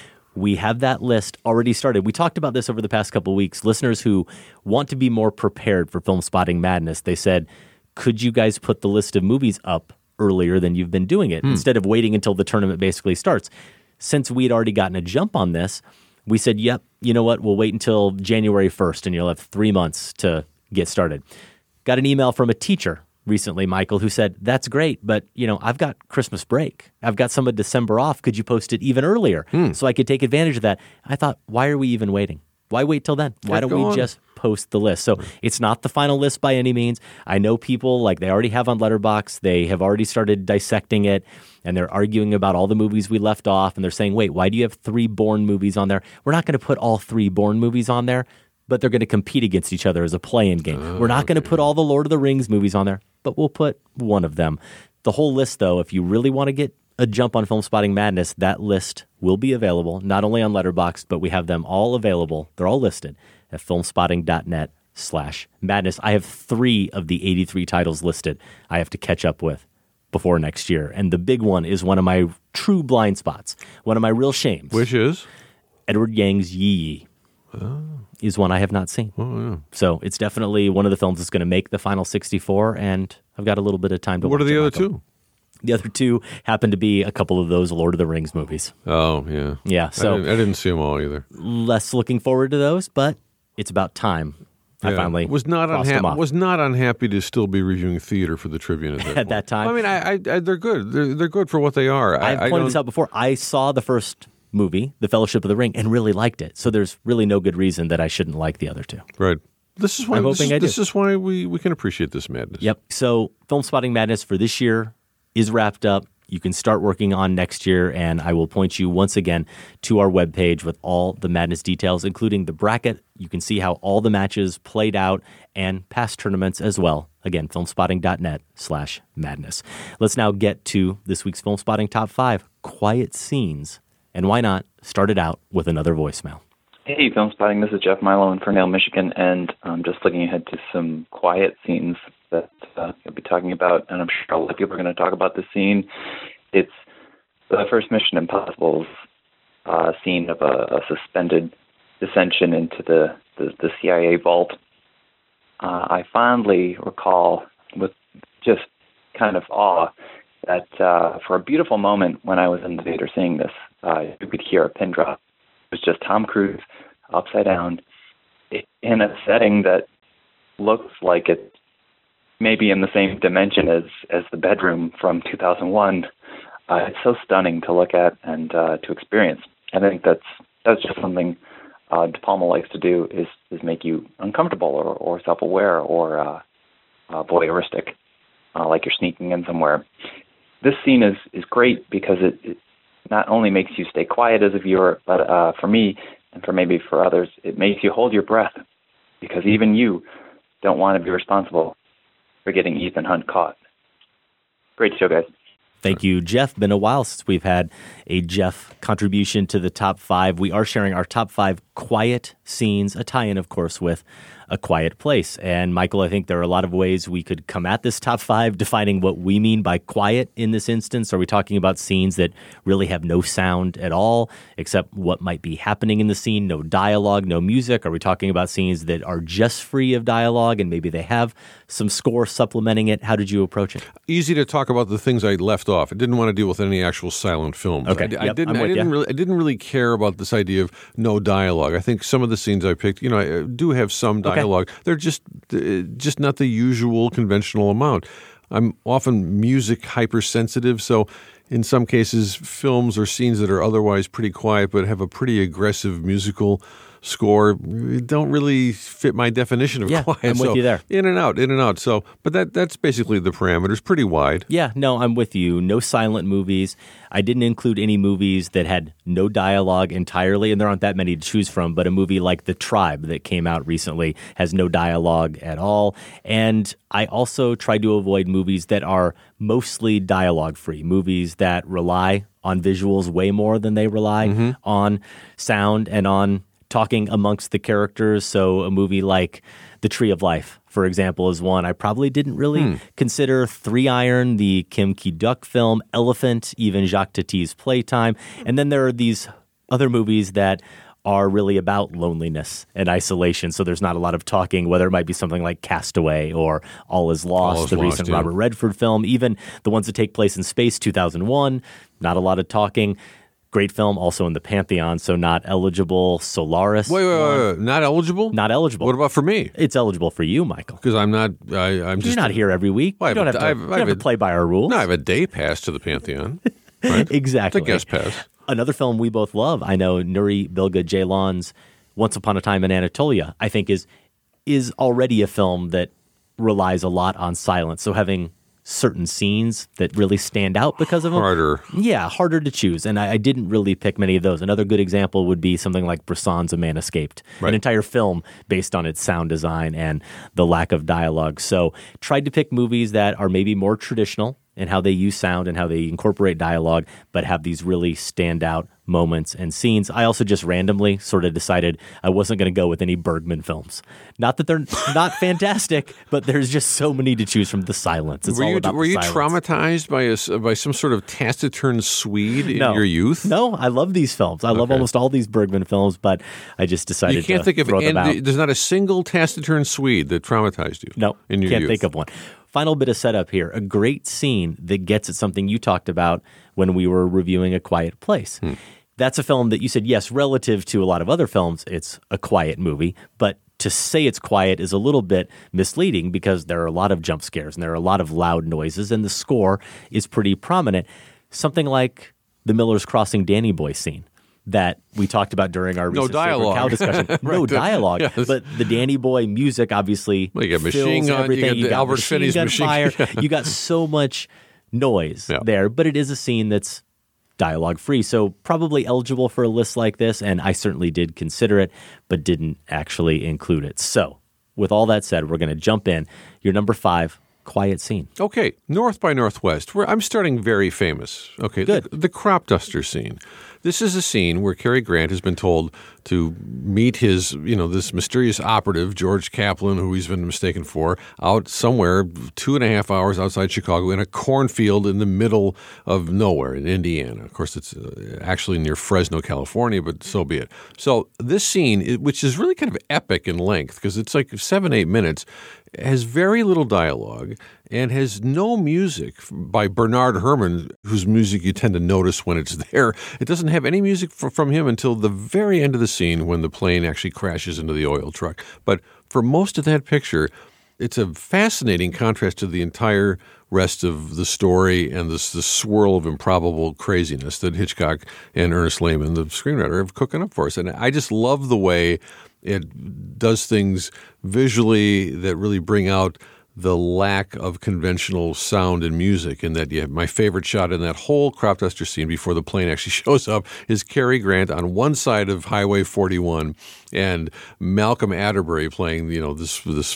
We have that list already started. We talked about this over the past couple of weeks. Listeners who want to be more prepared for Film Spotting Madness, they said, could you guys put the list of movies up earlier than you've been doing it, hmm. instead of waiting until the tournament basically starts? Since we'd already gotten a jump on this, we said, yep, you know what, we'll wait until January first, and you'll have three months to get started. Got an email from a teacher recently, Michael, who said, that's great, but, you know, I've got Christmas break. I've got some of December off. Could you post it even earlier hmm. so I could take advantage of that? I thought, why are we even waiting? Why wait till then? Why yeah, don't we on. just post the list? So it's not the final list by any means. I know people, like they already have on Letterboxd, they have already started dissecting it, and they're arguing about all the movies we left off, and they're saying, wait, why do you have three Bourne movies on there? We're not going to put all three Bourne movies on there, but they're going to compete against each other as a play-in game. Oh, We're not okay. going to put all the Lord of the Rings movies on there, but we'll put one of them. The whole list, though, if you really want to get a jump on Film Spotting Madness, that list will be available, not only on Letterboxd, but we have them all available. They're all listed at filmspotting.net slash madness. I have three of the eighty-three titles listed I have to catch up with before next year. And the big one is one of my true blind spots, one of my real shames. Which is? Edward Yang's Yi Yi. Oh. Is one I have not seen. Oh, yeah. So it's definitely one of the films that's going to make the final sixty-four, and I've got a little bit of time to watch What are the it, other Michael. two? The other two happen to be a couple of those Lord of the Rings movies. Oh, yeah. Yeah, so I didn't, I didn't see them all either. Less looking forward to those, but it's about time. I Yeah. finally was not crossed them unhappy. off. Was not unhappy to still be reviewing theater for the Tribune at that, At point. that time. I mean, I, I, I, they're good. They're, they're good for what they are. I, I've I pointed this don't- out before. I saw the first movie, The Fellowship of the Ring, and really liked it. So there's really no good reason that I shouldn't like the other two. Right. This is why. I'm this hoping is, I do. This is why we, we can appreciate this madness. Yep. So Film Spotting Madness for this year is wrapped up. You can start working on next year, and I will point you once again to our webpage with all the madness details, including the bracket. You can see how all the matches played out and past tournaments as well. Again, filmspotting.net slash madness. Let's now get to this week's Film Spotting Top five, Quiet Scenes. And why not start it out with another voicemail? Hey, Film Spotting. This is Jeff Milo in Ferndale, Michigan, and I'm just looking ahead to some quiet scenes that uh, you'll be talking about, and I'm sure a lot of people are going to talk about this scene. It's the first Mission Impossible's uh, scene of a, a suspended dissension into the, the, the C I A vault. Uh, I fondly recall with just kind of awe that uh, for a beautiful moment when I was in the theater seeing this, uh, you could hear a pin drop. It was just Tom Cruise upside down in a setting that looks like it's maybe in the same dimension as, as the bedroom from two thousand one. Uh, it's so stunning to look at and uh, to experience. I think that's that's just something uh, De Palma likes to do is, is make you uncomfortable or, or self-aware or uh, uh, voyeuristic, uh, like you're sneaking in somewhere. This scene is, is great because it, it not only makes you stay quiet as a viewer, but uh, for me and for maybe for others, it makes you hold your breath because even you don't want to be responsible for getting Ethan Hunt caught. Great show, guys. Thank you, Jeff. Been a while since we've had a Jeff contribution to the top five. We are sharing our top five quiet scenes, a tie-in, of course, with A Quiet Place. And Michael, I think there are a lot of ways we could come at this top five, defining what we mean by quiet in this instance. Are we talking about scenes that really have no sound at all, except what might be happening in the scene, no dialogue, no music? Are we talking about scenes that are just free of dialogue and maybe they have some score supplementing it? How did you approach it? Easy to talk about the things I left off. I didn't want to deal with any actual silent films. Okay. I, I Yep, didn't. I'm I with didn't ya. really. I didn't really care about this idea of no dialogue. I think some of the scenes I picked, you know, I do have some dialogue. They're just uh, just not the usual conventional amount. I'm often music hypersensitive, so in some cases, films or scenes that are otherwise pretty quiet but have a pretty aggressive musical score don't really fit my definition of Yeah, quiet. I'm with So you there. In and out, in and out. So, but that that's basically the parameters. Pretty wide. Yeah, no, I'm with you. No silent movies. I didn't include any movies that had no dialogue entirely, and there aren't that many to choose from, but a movie like The Tribe that came out recently has no dialogue at all. And I also tried to avoid movies that are mostly dialogue-free, movies that rely on visuals way more than they rely Mm-hmm. on sound and on talking amongst the characters. So a movie like The Tree of Life, for example, is one I probably didn't really Hmm. consider. Three Iron, the Kim Ki-duk film, Elephant, even Jacques Tati's Playtime. And then there are these other movies that are really about loneliness and isolation. So there's not a lot of talking, whether it might be something like Castaway or All Is Lost, All Is the Lost, recent yeah. Robert Redford film, even the ones that take place in space, two thousand one, not a lot of talking. Great film, also in the Pantheon, so not eligible. Solaris. Wait, wait, one. wait, wait. Not eligible? Not eligible. What about for me? It's eligible for you, Michael. Because I'm not. I, I'm just You're not here every week. Well, I you don't have have, a- to, I have- you I don't have have to a- play by our rules. No, I have a day pass to the Pantheon. Right? Exactly. It's a guest pass. Another film we both love, I know Nuri Bilge Ceylan's Once Upon a Time in Anatolia, I think is is already a film that relies a lot on silence. So having certain scenes that really stand out because of them. Harder. Yeah, harder to choose. And I, I didn't really pick many of those. Another good example would be something like Bresson's A Man Escaped, Right. an entire film based on its sound design and the lack of dialogue. So tried to pick movies that are maybe more traditional in how they use sound and how they incorporate dialogue, but have these really standout moments and scenes. I also just randomly sort of decided I wasn't going to go with any Bergman films. Not that they're not fantastic, but there's just so many to choose from. The silence. It's were all you about were the you silence. traumatized by a s- by some sort of taciturn Swede in No. your youth? No, I love these films. I love Okay. almost all these Bergman films, but I just decided You can't to think of throw them any, out. there's not a single taciturn Swede that traumatized you. No, in your can't youth. think of one. Final bit of setup here. A great scene that gets at something you talked about when we were reviewing A Quiet Place. Hmm. That's a film that you said, yes, relative to a lot of other films, it's a quiet movie. But to say it's quiet is a little bit misleading because there are a lot of jump scares and there are a lot of loud noises, and the score is pretty prominent. Something like the Miller's Crossing Danny Boy scene that we talked about during our no recent dialogue. Cow discussion. Right. No dialogue, Yes. but the Danny Boy music obviously well, you got fills machine gun, everything. you got, Albert machine Finney's gun machine fire. gun. You got so much noise Yeah. there, but it is a scene that's dialogue free, so probably eligible for a list like this, and I certainly did consider it, but didn't actually include it. So, with all that said, we're going to jump in. Your number five, quiet scene. Okay, North by Northwest, where I'm starting very famous. Okay, Good. The, the crop duster scene. This is a scene where Cary Grant has been told to meet his, you know, this mysterious operative, George Kaplan, who he's been mistaken for, out somewhere two and a half hours outside Chicago in a cornfield in the middle of nowhere in Indiana. Of course, it's uh, actually near Fresno, California, but so be it. So this scene, it- which is really kind of epic in length, because it's like seven, eight minutes, has very little dialogue and has no music by Bernard Herrmann, whose music you tend to notice when it's there. It doesn't have any music f- from him until the very end of the scene when the plane actually crashes into the oil truck. But for most of that picture, it's a fascinating contrast to the entire rest of the story and this the swirl of improbable craziness that Hitchcock and Ernest Lehman, the screenwriter, have cooking up for us. And I just love the way it does things visually that really bring out the lack of conventional sound and music, and that yeah, my favorite shot in that whole crop duster scene before the plane actually shows up is Cary Grant on one side of Highway forty-one and Malcolm Atterbury playing, you know, this this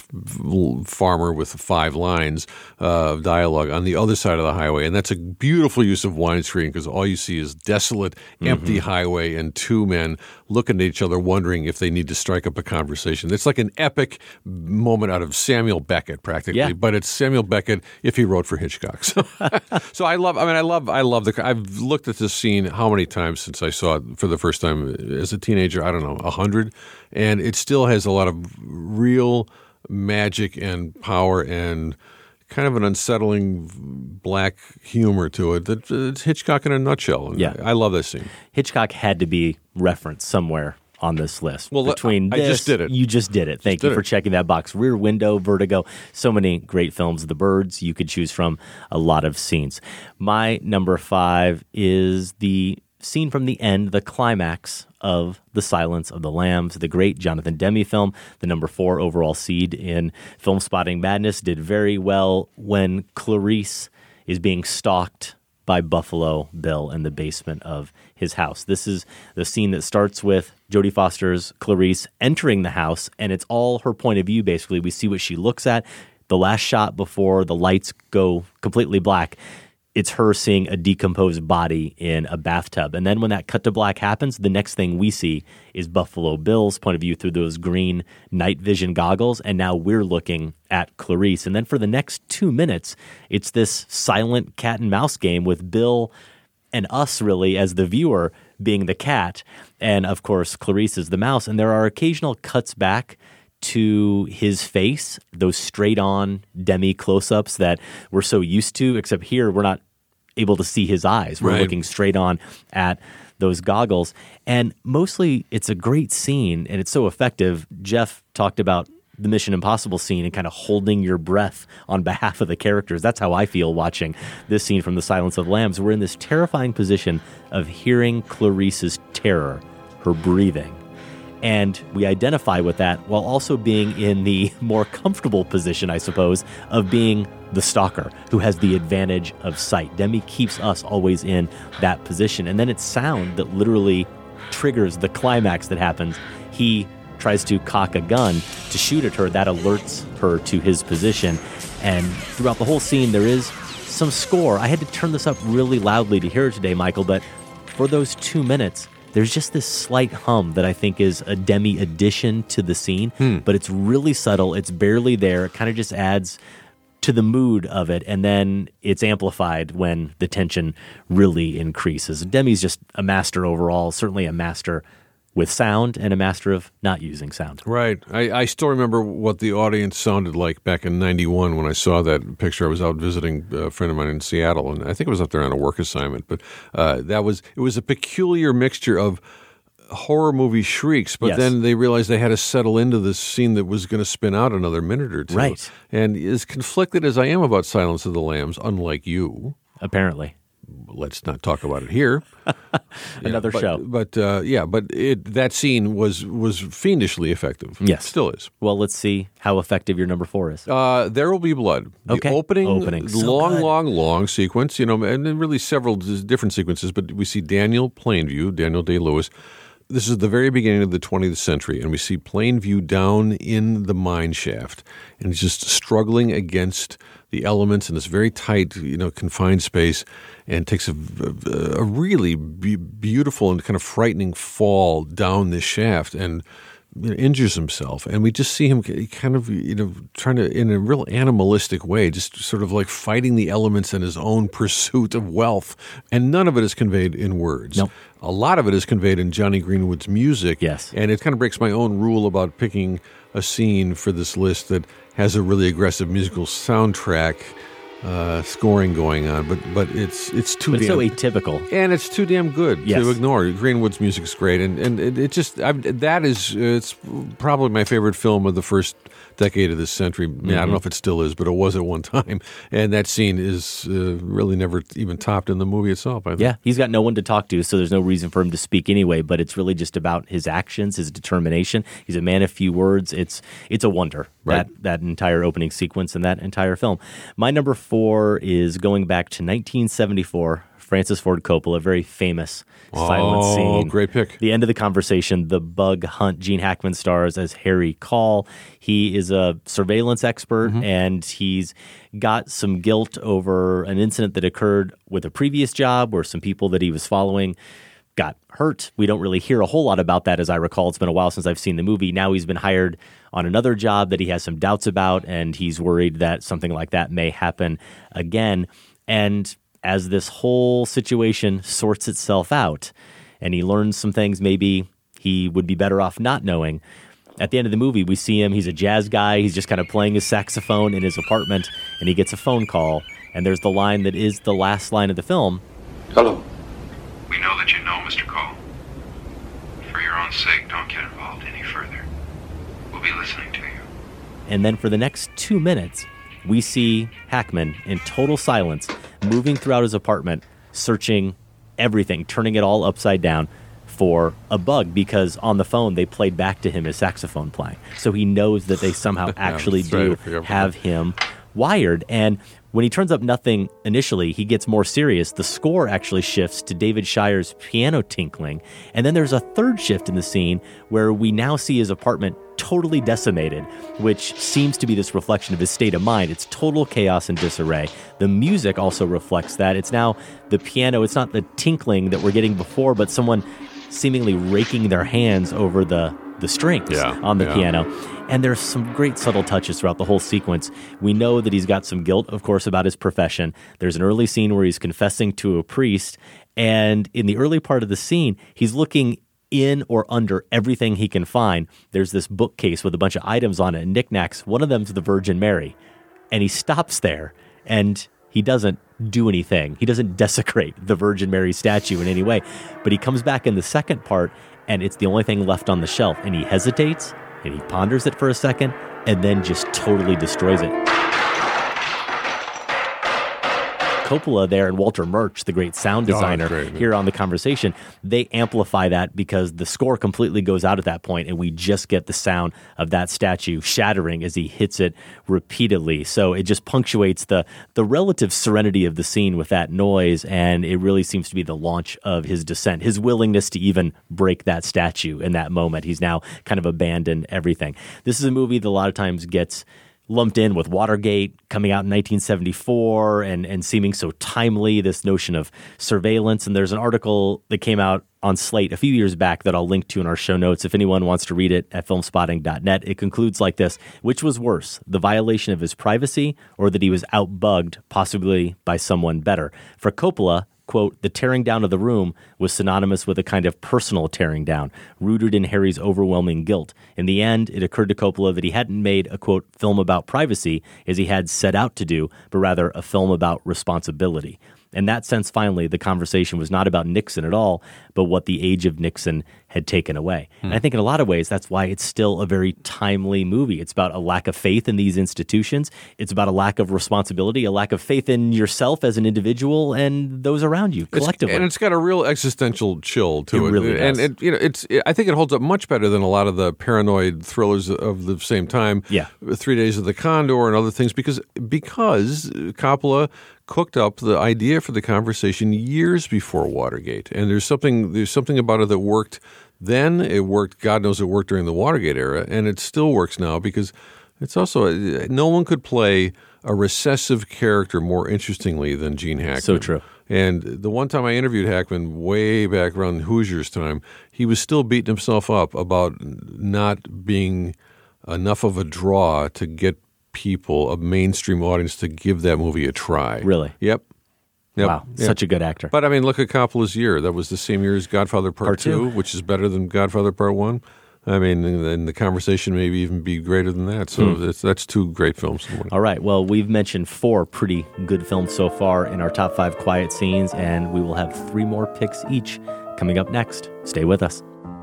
farmer with five lines of dialogue on the other side of the highway, and that's a beautiful use of widescreen because all you see is desolate, empty Mm-hmm. highway and two men looking at each other, wondering if they need to strike up a conversation. It's like an epic moment out of Samuel Beckett, practically. Yeah. But it's Samuel Beckett if he wrote for Hitchcock. So, so I love. I mean, I love. I love the. I've looked at this scene how many times since I saw it for the first time as a teenager? I don't know, a hundred, and it still has a lot of real magic and power and kind of an unsettling black humor to it. That it's Hitchcock in a nutshell. And Yeah. I love that scene. Hitchcock had to be referenced somewhere on this list. Well, Between I this, just did it. You just did it. Thank did you for it. checking that box. Rear Window, Vertigo, so many great films. The Birds, you could choose from a lot of scenes. My number five is the scene from the end, the climax of The Silence of the Lambs, the great Jonathan Demme film, the number four overall seed in Film Spotting Madness, did very well when Clarice is being stalked by Buffalo Bill in the basement of his house. This is the scene that starts with Jodie Foster's Clarice entering the house, and it's all her point of view, basically. We see what she looks at. The last shot before the lights go completely black, it's her seeing a decomposed body in a bathtub. And then when that cut to black happens, the next thing we see is Buffalo Bill's point of view through those green night vision goggles, and now we're looking at Clarice. And then for the next two minutes, it's this silent cat and mouse game with Bill and us really as the viewer being the cat, and of course Clarice is the mouse. And there are occasional cuts back to his face, those straight-on Demme close-ups that we're so used to, except here we're not able to see his eyes. We're Right. looking straight on at those goggles. And mostly it's a great scene, and it's so effective. Jeff talked about the Mission Impossible scene and kind of holding your breath on behalf of the characters. That's how I feel watching this scene from The Silence of the Lambs. We're in this terrifying position of hearing Clarice's terror, her breathing. And we identify with that while also being in the more comfortable position, I suppose, of being the stalker who has the advantage of sight. Demme keeps us always in that position. And then it's sound that literally triggers the climax that happens. He tries to cock a gun to shoot at her. That alerts her to his position. And throughout the whole scene, there is some score. I had to turn this up really loudly to hear it today, Michael, but for those two minutes, there's just this slight hum that I think is a Demme addition to the scene, Hmm. but it's really subtle. It's barely there. It kind of just adds to the mood of it, and then it's amplified when the tension really increases. Demme's just a master overall, certainly a master with sound and a master of not using sound. Right. I, I still remember what the audience sounded like back in ninety-one when I saw that picture. I was out visiting a friend of mine in Seattle, and I think it was up there on a work assignment. But uh, that was it was a peculiar mixture of horror movie shrieks, but Yes. then they realized they had to settle into this scene that was going to spin out another minute or two. Right. And as conflicted as I am about Silence of the Lambs, unlike you, apparently, let's not talk about it here. Another but, show. But uh, yeah, but it, that scene was was fiendishly effective. Yes. Still is. Well, let's see how effective your number four is. Uh, There Will Be Blood. The Okay. opening, Opening. So long, good. long, long sequence, you know, and then really several d- different sequences, but we see Daniel Plainview, Daniel Day-Lewis. This is the very beginning of the twentieth century, and we see Plainview down in the mine shaft, and he's just struggling against the elements in this very tight, you know, confined space, and takes a, a, a really be- beautiful and kind of frightening fall down this shaft, and you know, injures himself. And we just see him kind of, you know, trying to, in a real animalistic way, just sort of like fighting the elements in his own pursuit of wealth. And none of it is conveyed in words. Nope. A lot of it is conveyed in Johnny Greenwood's music. Yes. And it kind of breaks my own rule about picking a scene for this list that has a really aggressive musical soundtrack uh, scoring going on, but but it's it's too But it's damn so atypical. and it's too damn good Yes. to ignore. Greenwood's music is great, and and it, it just I, that is uh, it's probably my favorite film of the first decade of this century. I, mean, I don't know if it still is, but it was at one time. And that scene is uh, really never even topped in the movie itself. I think. Yeah, he's got no one to talk to, so there's no reason for him to speak anyway. But it's really just about his actions, his determination. He's a man of few words. It's it's a wonder, Right. that that entire opening sequence and that entire film. My number four is going back to nineteen seventy-four. Francis Ford Coppola, very famous silent Oh, scene. great pick. The end of the conversation, the bug hunt. Gene Hackman stars as Harry Call. He is a surveillance expert, Mm-hmm. and he's got some guilt over an incident that occurred with a previous job where some people that he was following got hurt. We don't really hear a whole lot about that, as I recall. It's been a while since I've seen the movie. Now he's been hired on another job that he has some doubts about, and he's worried that something like that may happen again. And as this whole situation sorts itself out and he learns some things maybe he would be better off not knowing, at the end of the movie, we see him. He's a jazz guy. He's just kind of playing his saxophone in his apartment, and he gets a phone call. And there's the line that is the last line of the film. Hello. We know that you know, Mister Cole. For your own sake, don't get involved any further. We'll be listening to you. And then for the next two minutes, we see Hackman in total silence, moving throughout his apartment, searching everything, turning it all upside down for a bug, because on the phone they played back to him his saxophone playing. So he knows that they somehow actually that's right. I do forgot about have him wired. And when he turns up nothing initially, he gets more serious. The score actually shifts to David Shire's piano tinkling. And then there's a third shift in the scene where we now see his apartment totally decimated, which seems to be this reflection of his state of mind. It's total chaos and disarray. The music also reflects that. It's now the piano. It's not the tinkling that we're getting before, but someone seemingly raking their hands over the, the strings Yeah, on the yeah. piano. And there's some great subtle touches throughout the whole sequence. We know that he's got some guilt, of course, about his profession. There's an early scene where he's confessing to a priest. And in the early part of the scene, he's looking in or under everything he can find. There's this bookcase with a bunch of items on it and knickknacks. One of them's the Virgin Mary. And he stops there and he doesn't do anything. He doesn't desecrate the Virgin Mary statue in any way. But he comes back in the second part and it's the only thing left on the shelf. And he hesitates and he ponders it for a second and then just totally destroys it. Coppola there and Walter Murch, the great sound designer, Oh, great, yeah. here on The Conversation, they amplify that because the score completely goes out at that point and we just get the sound of that statue shattering as he hits it repeatedly. So it just punctuates the the relative serenity of the scene with that noise, and it really seems to be the launch of his descent, his willingness to even break that statue in that moment. He's now kind of abandoned everything. This is a movie that a lot of times gets lumped in with Watergate coming out in nineteen seventy-four and, and seeming so timely, this notion of surveillance. And there's an article that came out on Slate a few years back that I'll link to in our show notes if anyone wants to read it at filmspotting dot net. It concludes like this: which was worse, the violation of his privacy or that he was outbugged, possibly by someone better? For Coppola, quote, the tearing down of the room was synonymous with a kind of personal tearing down, rooted in Harry's overwhelming guilt. In the end, it occurred to Coppola that he hadn't made a, quote, film about privacy as he had set out to do, but rather a film about responsibility. In that sense, finally, the conversation was not about Nixon at all, but what the age of Nixon had taken away. Hmm. And I think in a lot of ways, that's why it's still a very timely movie. It's about a lack of faith in these institutions. It's about a lack of responsibility, a lack of faith in yourself as an individual and those around you collectively. It's, and it's got a real existential chill to it. It really does. And it, you know, it's. It, I think it holds up much better than a lot of the paranoid thrillers of the same time. Yeah. Three Days of the Condor and other things, because because Coppola cooked up the idea for the conversation years before Watergate, and there's something there's something about it that worked then. It worked. God knows it worked during the Watergate era, and it still works now because it's also no one could play a recessive character more interestingly than Gene Hackman. So true. And the one time I interviewed Hackman way back around Hoosiers time, he was still beating himself up about not being enough of a draw to get people, a mainstream audience, to give that movie a try. Really? Yep. Yep. Wow, Yep. such a good actor. But I mean, look at Coppola's year. That was the same year as Godfather Part, Part two. two, which is better than Godfather Part one. I mean, and the conversation maybe even be greater than that. So Hmm. that's, that's two great films. All right. Well, we've mentioned four pretty good films so far in our top five quiet scenes, and we will have three more picks each coming up next. Stay with us.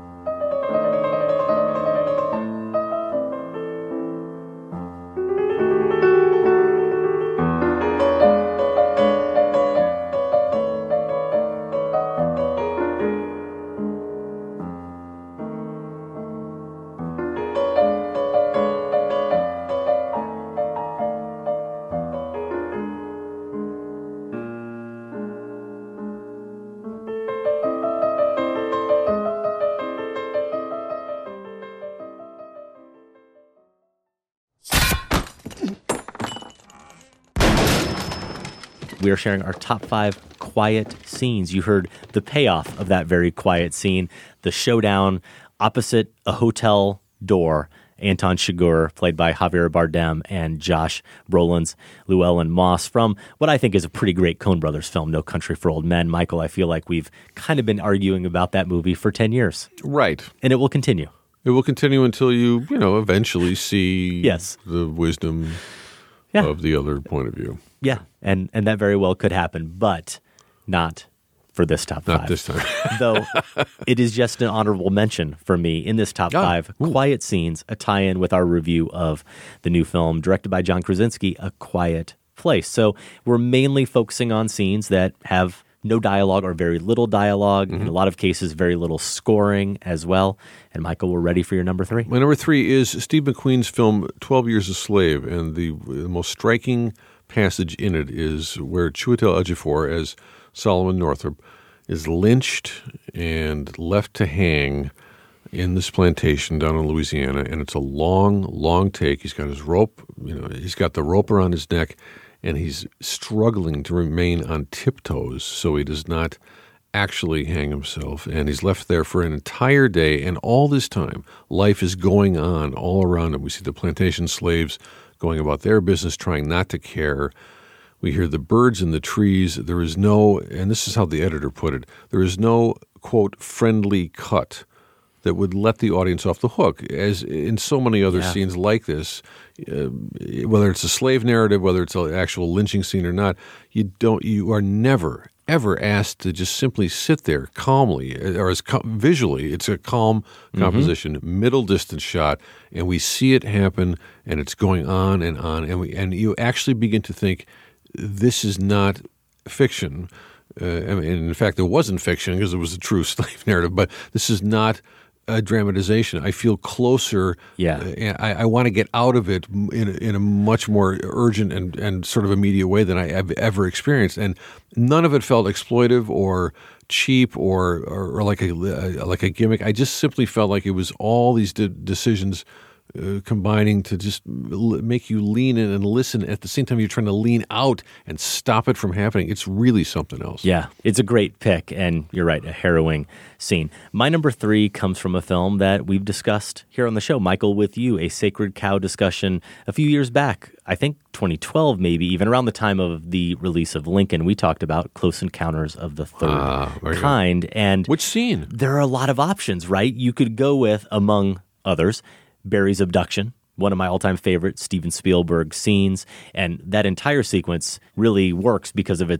We are sharing our top five quiet scenes. You heard the payoff of that very quiet scene, the showdown opposite a hotel door. Anton Chigurh, played by Javier Bardem, and Josh Brolin's Llewellyn Moss from what I think is a pretty great Coen Brothers film, No Country for Old Men. Michael, I feel like we've kind of been arguing about that movie for ten years. Right. And it will continue. It will continue until you, you know, eventually see yes. the wisdom yeah. of the other point of view. Yeah, and, and that very well could happen, but not for this top Not five. this time. Though it is just an honorable mention for me in this top Oh, five. ooh. Quiet Scenes, a tie-in with our review of the new film directed by John Krasinski, A Quiet Place. So we're mainly focusing on scenes that have no dialogue or very little dialogue. Mm-hmm. In a lot of cases, very little scoring as well. And Michael, we're ready for your number three. My number three is Steve McQueen's film twelve Years a Slave, and the, the most striking passage in it is where Chiwetel Ejiofor, as Solomon Northup, is lynched and left to hang in this plantation down in Louisiana, and it's a long, long take. He's got his rope, you know, he's got the rope around his neck, and he's struggling to remain on tiptoes so he does not actually hang himself. And he's left there for an entire day, and all this time, life is going on all around him. We see the plantation slaves going about their business, trying not to care. We hear the birds in the trees. There is no, and this is how the editor put it, there is no, quote, friendly cut that would let the audience off the hook, as in so many other Yeah. scenes like this, uh, whether it's a slave narrative, whether it's an actual lynching scene or not, you don't, you are never, ever asked to just simply sit there calmly, or as co- visually, it's a calm composition, mm-hmm. middle distance shot, and we see it happen, and it's going on and on, and we, and you actually begin to think, this is not fiction. Uh, and in fact, it wasn't fiction because it was a true slave narrative, but this is not a dramatization. I feel closer. Yeah. Uh, I, I want to get out of it in a, in a much more urgent and, and sort of immediate way than I have ever experienced. And none of it felt exploitive or cheap or, or, or like a like a gimmick. I just simply felt like it was all these de- decisions Uh, combining to just l- make you lean in and listen at the same time you're trying to lean out and stop it from happening. It's really something else. Yeah, it's a great pick, and you're right, a harrowing scene. My number three comes from a film that we've discussed here on the show, Michael, with you, a Sacred Cow discussion a few years back, I think twenty twelve maybe, even around the time of the release of Lincoln. We talked about Close Encounters of the Third Ah, very good. Kind. And which scene? There are a lot of options, right? You could go with, among others, Barry's abduction, one of my all-time favorite Steven Spielberg scenes, and that entire sequence really works because of its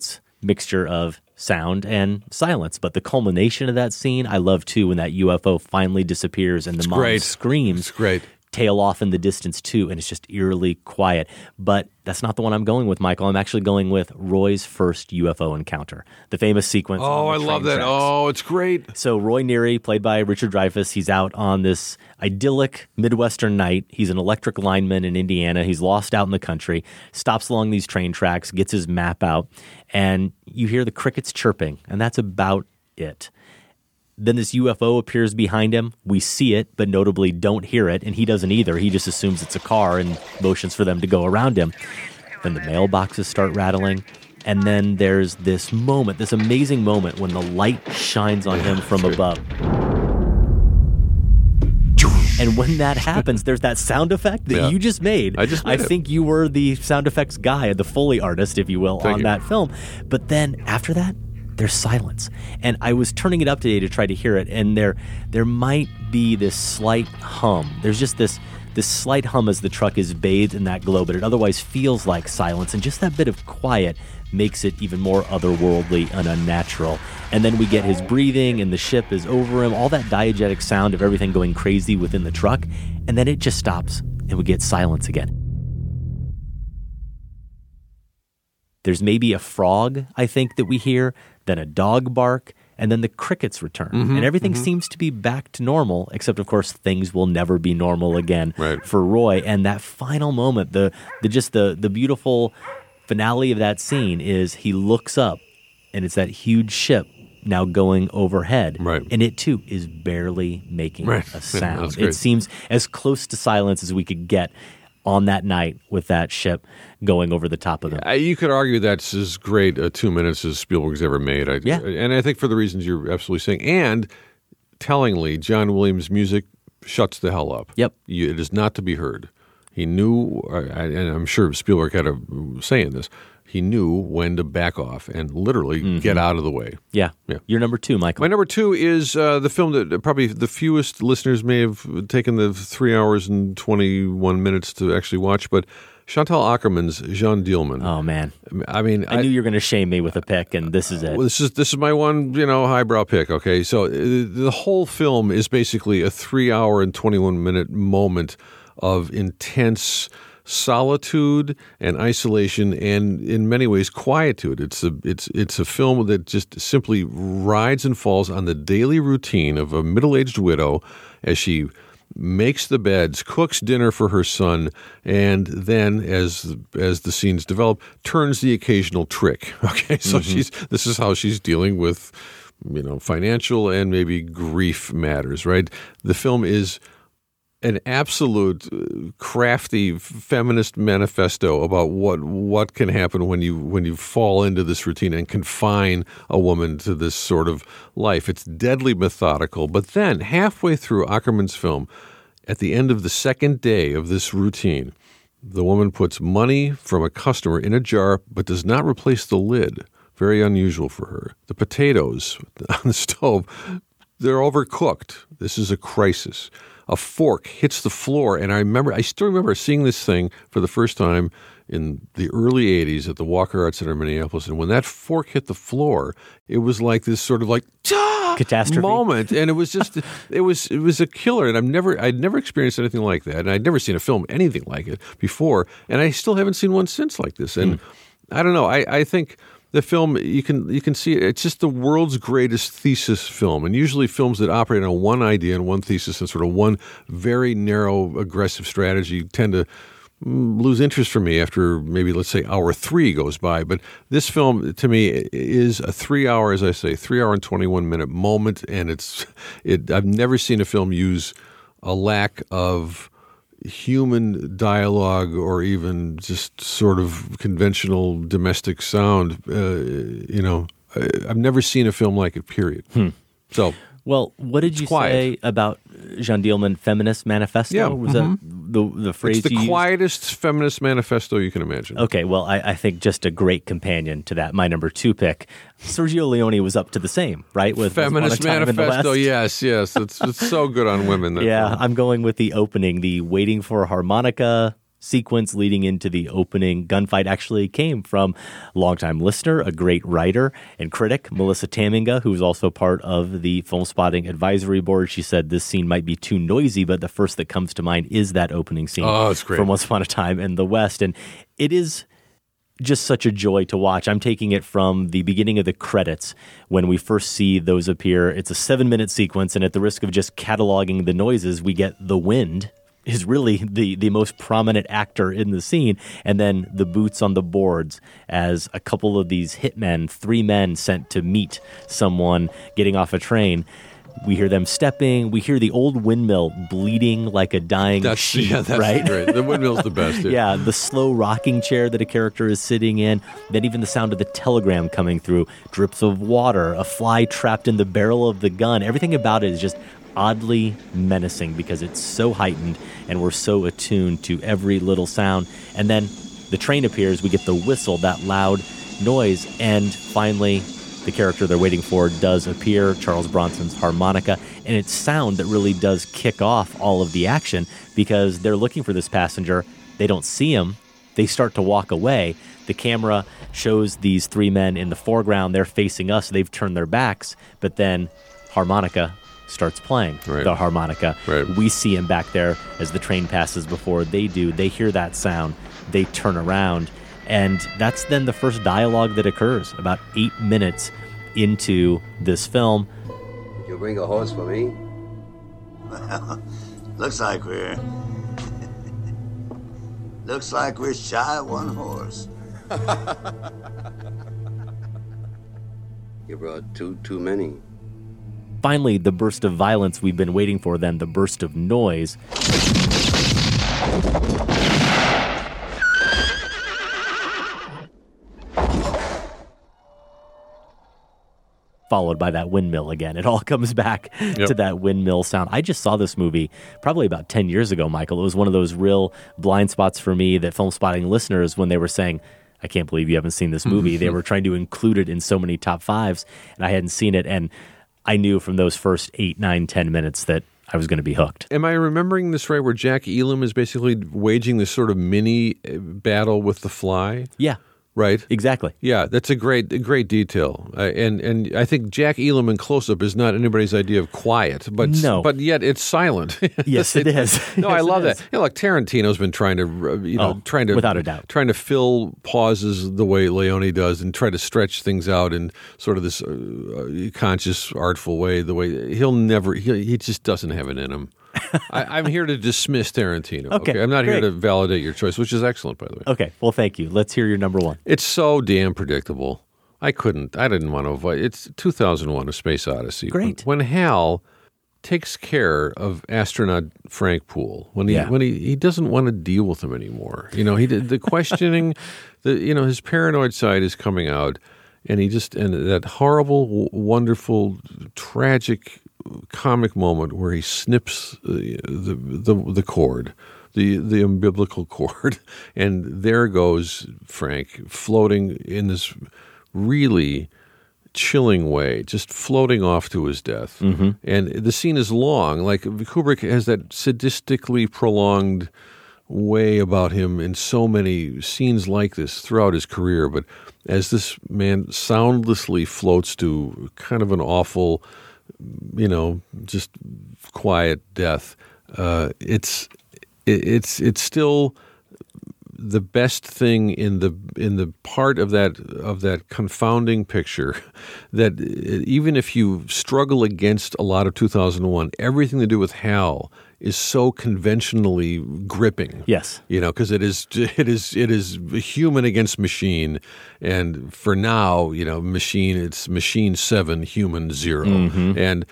mixture of sound and silence. But the culmination of that scene, I love too, when that U F O finally disappears and the It's mom great. screams. It's great. Tail off in the distance too, and it's just eerily quiet. But that's not the one I'm going with, Michael. I'm actually going with Roy's first U F O encounter, the famous sequence. Oh, on I the love train that. tracks. Oh, it's great. So Roy Neary, played by Richard Dreyfuss, he's out on this idyllic Midwestern night. He's an electric lineman in Indiana. He's lost out in the country, stops along these train tracks, gets his map out, and you hear the crickets chirping, and that's about it. Then this U F O appears behind him. We see it, but notably don't hear it, and he doesn't either. He just assumes it's a car and motions for them to go around him. Then the mailboxes start rattling, and then there's this moment, this amazing moment when the light shines on him from above. And when that happens, there's that sound effect that Yeah. you just made. I just made I it. think you were the sound effects guy, the Foley artist, if you will, Thank on you. that film. But then after that, there's silence. And I was turning it up today to try to hear it, and there there might be this slight hum. There's just this this slight hum as the truck is bathed in that glow, but it otherwise feels like silence. And just that bit of quiet makes it even more otherworldly and unnatural. And then we get his breathing, and the ship is over him, all that diegetic sound of everything going crazy within the truck, and then it just stops, and we get silence again. There's maybe a frog, I think, that we hear, then a dog bark, and then the crickets return. Mhm, and everything mhm. seems to be back to normal, except, of course, things will never be normal again Right. for Roy. And that final moment, the, the just the, the beautiful finale of that scene is he looks up, and it's that huge ship now going overhead. Right. And it, too, is barely making Right. a Yeah, sound. that's great. It seems as close to silence as we could get on that night with that ship going over the top of them. Uh, you could argue that's as great a two minutes as Spielberg's ever made. I, Yeah. And I think for the reasons you're absolutely saying. And tellingly, John Williams' music shuts the hell up. Yep. You, it is not to be heard. He knew, uh, and I'm sure Spielberg had a say in this, he knew when to back off and literally get out of the way. Yeah. Yeah. Your number two, Michael. My number two is uh, the film that probably the fewest listeners may have taken the three hours and twenty-one minutes to actually watch, but Chantal Ackerman's Jean Dielman. Oh, man. I mean, I, knew you were going to shame me with a pick, and this is it. Well, this is this is my one, you know, highbrow pick. Okay, so uh, the whole film is basically a three-hour and twenty-one minute moment of intense solitude and isolation, and in many ways quietude. It's a it's it's a film that just simply rides and falls on the daily routine of a middle-aged widow as she makes the beds, cooks dinner for her son, and then, as as the scenes develop, turns the occasional trick. Okay, so Mm-hmm. she's this is how she's dealing with, you know, financial and maybe grief matters. Right, the film is an absolute uh, crafty feminist manifesto about what what can happen when you when you fall into this routine and confine a woman to this sort of life. It's deadly methodical. But then halfway through Ackerman's film, at the end of the second day of this routine, the woman puts money from a customer in a jar but does not replace the lid. Very unusual for her. The potatoes on the stove, they're overcooked. This is a crisis. A fork hits the floor, and I remember, I still remember seeing this thing for the first time in the early eighties at the Walker Art Center in Minneapolis, and when that fork hit the floor, it was like this sort of like "Ah!" Catastrophe moment, and it was just, it was it was a killer, and I've never, I'd never experienced anything like that, and I'd never seen a film anything like it before, and I still haven't seen one since like this, and Mm. I don't know, I, I think. The film, you can you can see it. It's just the world's greatest thesis film. And usually films that operate on one idea and one thesis and sort of one very narrow, aggressive strategy tend to mm, lose interest for me after maybe, let's say, hour three goes by. But this film, to me, is a three-hour, as I say, three-hour and twenty-one minute moment. And it's it. I've never seen a film use a lack of human dialogue or even just sort of conventional domestic sound. Uh, you know, I, I've never seen a film like it, period. Hmm. So, well, what did you quiet. say about Jean Dielman Feminist Manifesto? Yeah, Was mhm. that the, the phrase it's the you used? quietest feminist manifesto you can imagine. Okay, well, I, I think just a great companion to that. My number two pick, Sergio Leone was up to the same, right? With Feminist Once Upon a Time in the manifesto, West. yes, yes. It's it's so good on women. That Yeah, film. I'm going with the opening, the waiting for a harmonica sequence leading into the opening gunfight actually came from a longtime listener, a great writer and critic, Melissa Taminga, who was also part of the Film Spotting Advisory Board. She said this scene might be too noisy, but the first that comes to mind is that opening scene oh, it's great. from Once Upon a Time in the West. And it is just such a joy to watch. I'm taking it from the beginning of the credits when we first see those appear. It's a seven-minute sequence, and at the risk of just cataloging the noises, we get the wind is really the, the most prominent actor in the scene, and then the boots on the boards as a couple of these hitmen, three men sent to meet someone getting off a train. We hear them stepping. We hear the old windmill bleeding like a dying that's, sheep, yeah, that's right? Great. The windmill's the best. Yeah. yeah, the slow rocking chair that a character is sitting in. Then even the sound of the telegram coming through, drips of water, a fly trapped in the barrel of the gun. Everything about it is just oddly menacing because it's so heightened and we're so attuned to every little sound. And then the train appears. We get the whistle, that loud noise, and finally the character they're waiting for does appear, Charles Bronson's harmonica, and it's sound that really does kick off all of the action because they're looking for this passenger. They don't see him. They start to walk away. The camera shows these three men in the foreground. They're facing us. They've turned their backs, but then harmonica starts playing, right. the harmonica. Right. We see him back there as the train passes before they do. They hear that sound. They turn around. And that's then the first dialogue that occurs about eight minutes into this film. Did you bring a horse for me? Well, looks like we're... looks like we're shy of one horse. You brought two too many. Finally, the burst of violence we've been waiting for, then the burst of noise. Followed by that windmill again. It all comes back yep. to that windmill sound. I just saw this movie probably about ten years ago, Michael. It was one of those real blind spots for me that Film Spotting listeners, when they were saying, I can't believe you haven't seen this movie, they were trying to include it in so many top fives, and I hadn't seen it. And I knew from those first eight, nine, ten minutes that I was going to be hooked. Am I remembering this right, where Jack Elam is basically waging this sort of mini battle with the fly? Yeah. Right? Exactly. Yeah, that's a great a great detail. Uh, and and I think Jack Elam in close-up is not anybody's idea of quiet, but no. but yet it's silent. Yes, it is. No, yes, I love that. Is. You know, like Tarantino's been trying to, you know, oh, trying to without a doubt, trying to fill pauses the way Leone does, and try to stretch things out in sort of this uh, conscious, artful way. The way he'll never, he, he just doesn't have it in him. I, I'm here to dismiss Tarantino. Okay, okay? I'm not great. here to validate your choice, which is excellent, by the way. Okay, well, thank you. Let's hear your number one. It's so damn predictable. I couldn't. I didn't want to avoid. It's two thousand one: A Space Odyssey. Great. When, when Hal takes care of astronaut Frank Poole, when he yeah. when he, he doesn't want to deal with him anymore. You know, he did the questioning, the you know his paranoid side is coming out, and he just and that horrible, w- wonderful, tragic comic moment where he snips uh, the the the cord, the the umbilical cord, and there goes Frank floating in this really chilling way, just floating off to his death. Mm-hmm. And the scene is long. Like Kubrick has that sadistically prolonged way about him in so many scenes like this throughout his career. But as this man soundlessly floats to kind of an awful, you know, just quiet death, uh, it's it, it's it's still the best thing in the in the part of that of that confounding picture that even if you struggle against a lot of two thousand one, everything to do with Hal is so conventionally gripping. Yes, you know, because it is it is it is human against machine, and for now, you know, machine it's machine seven, human zero, mm-hmm. and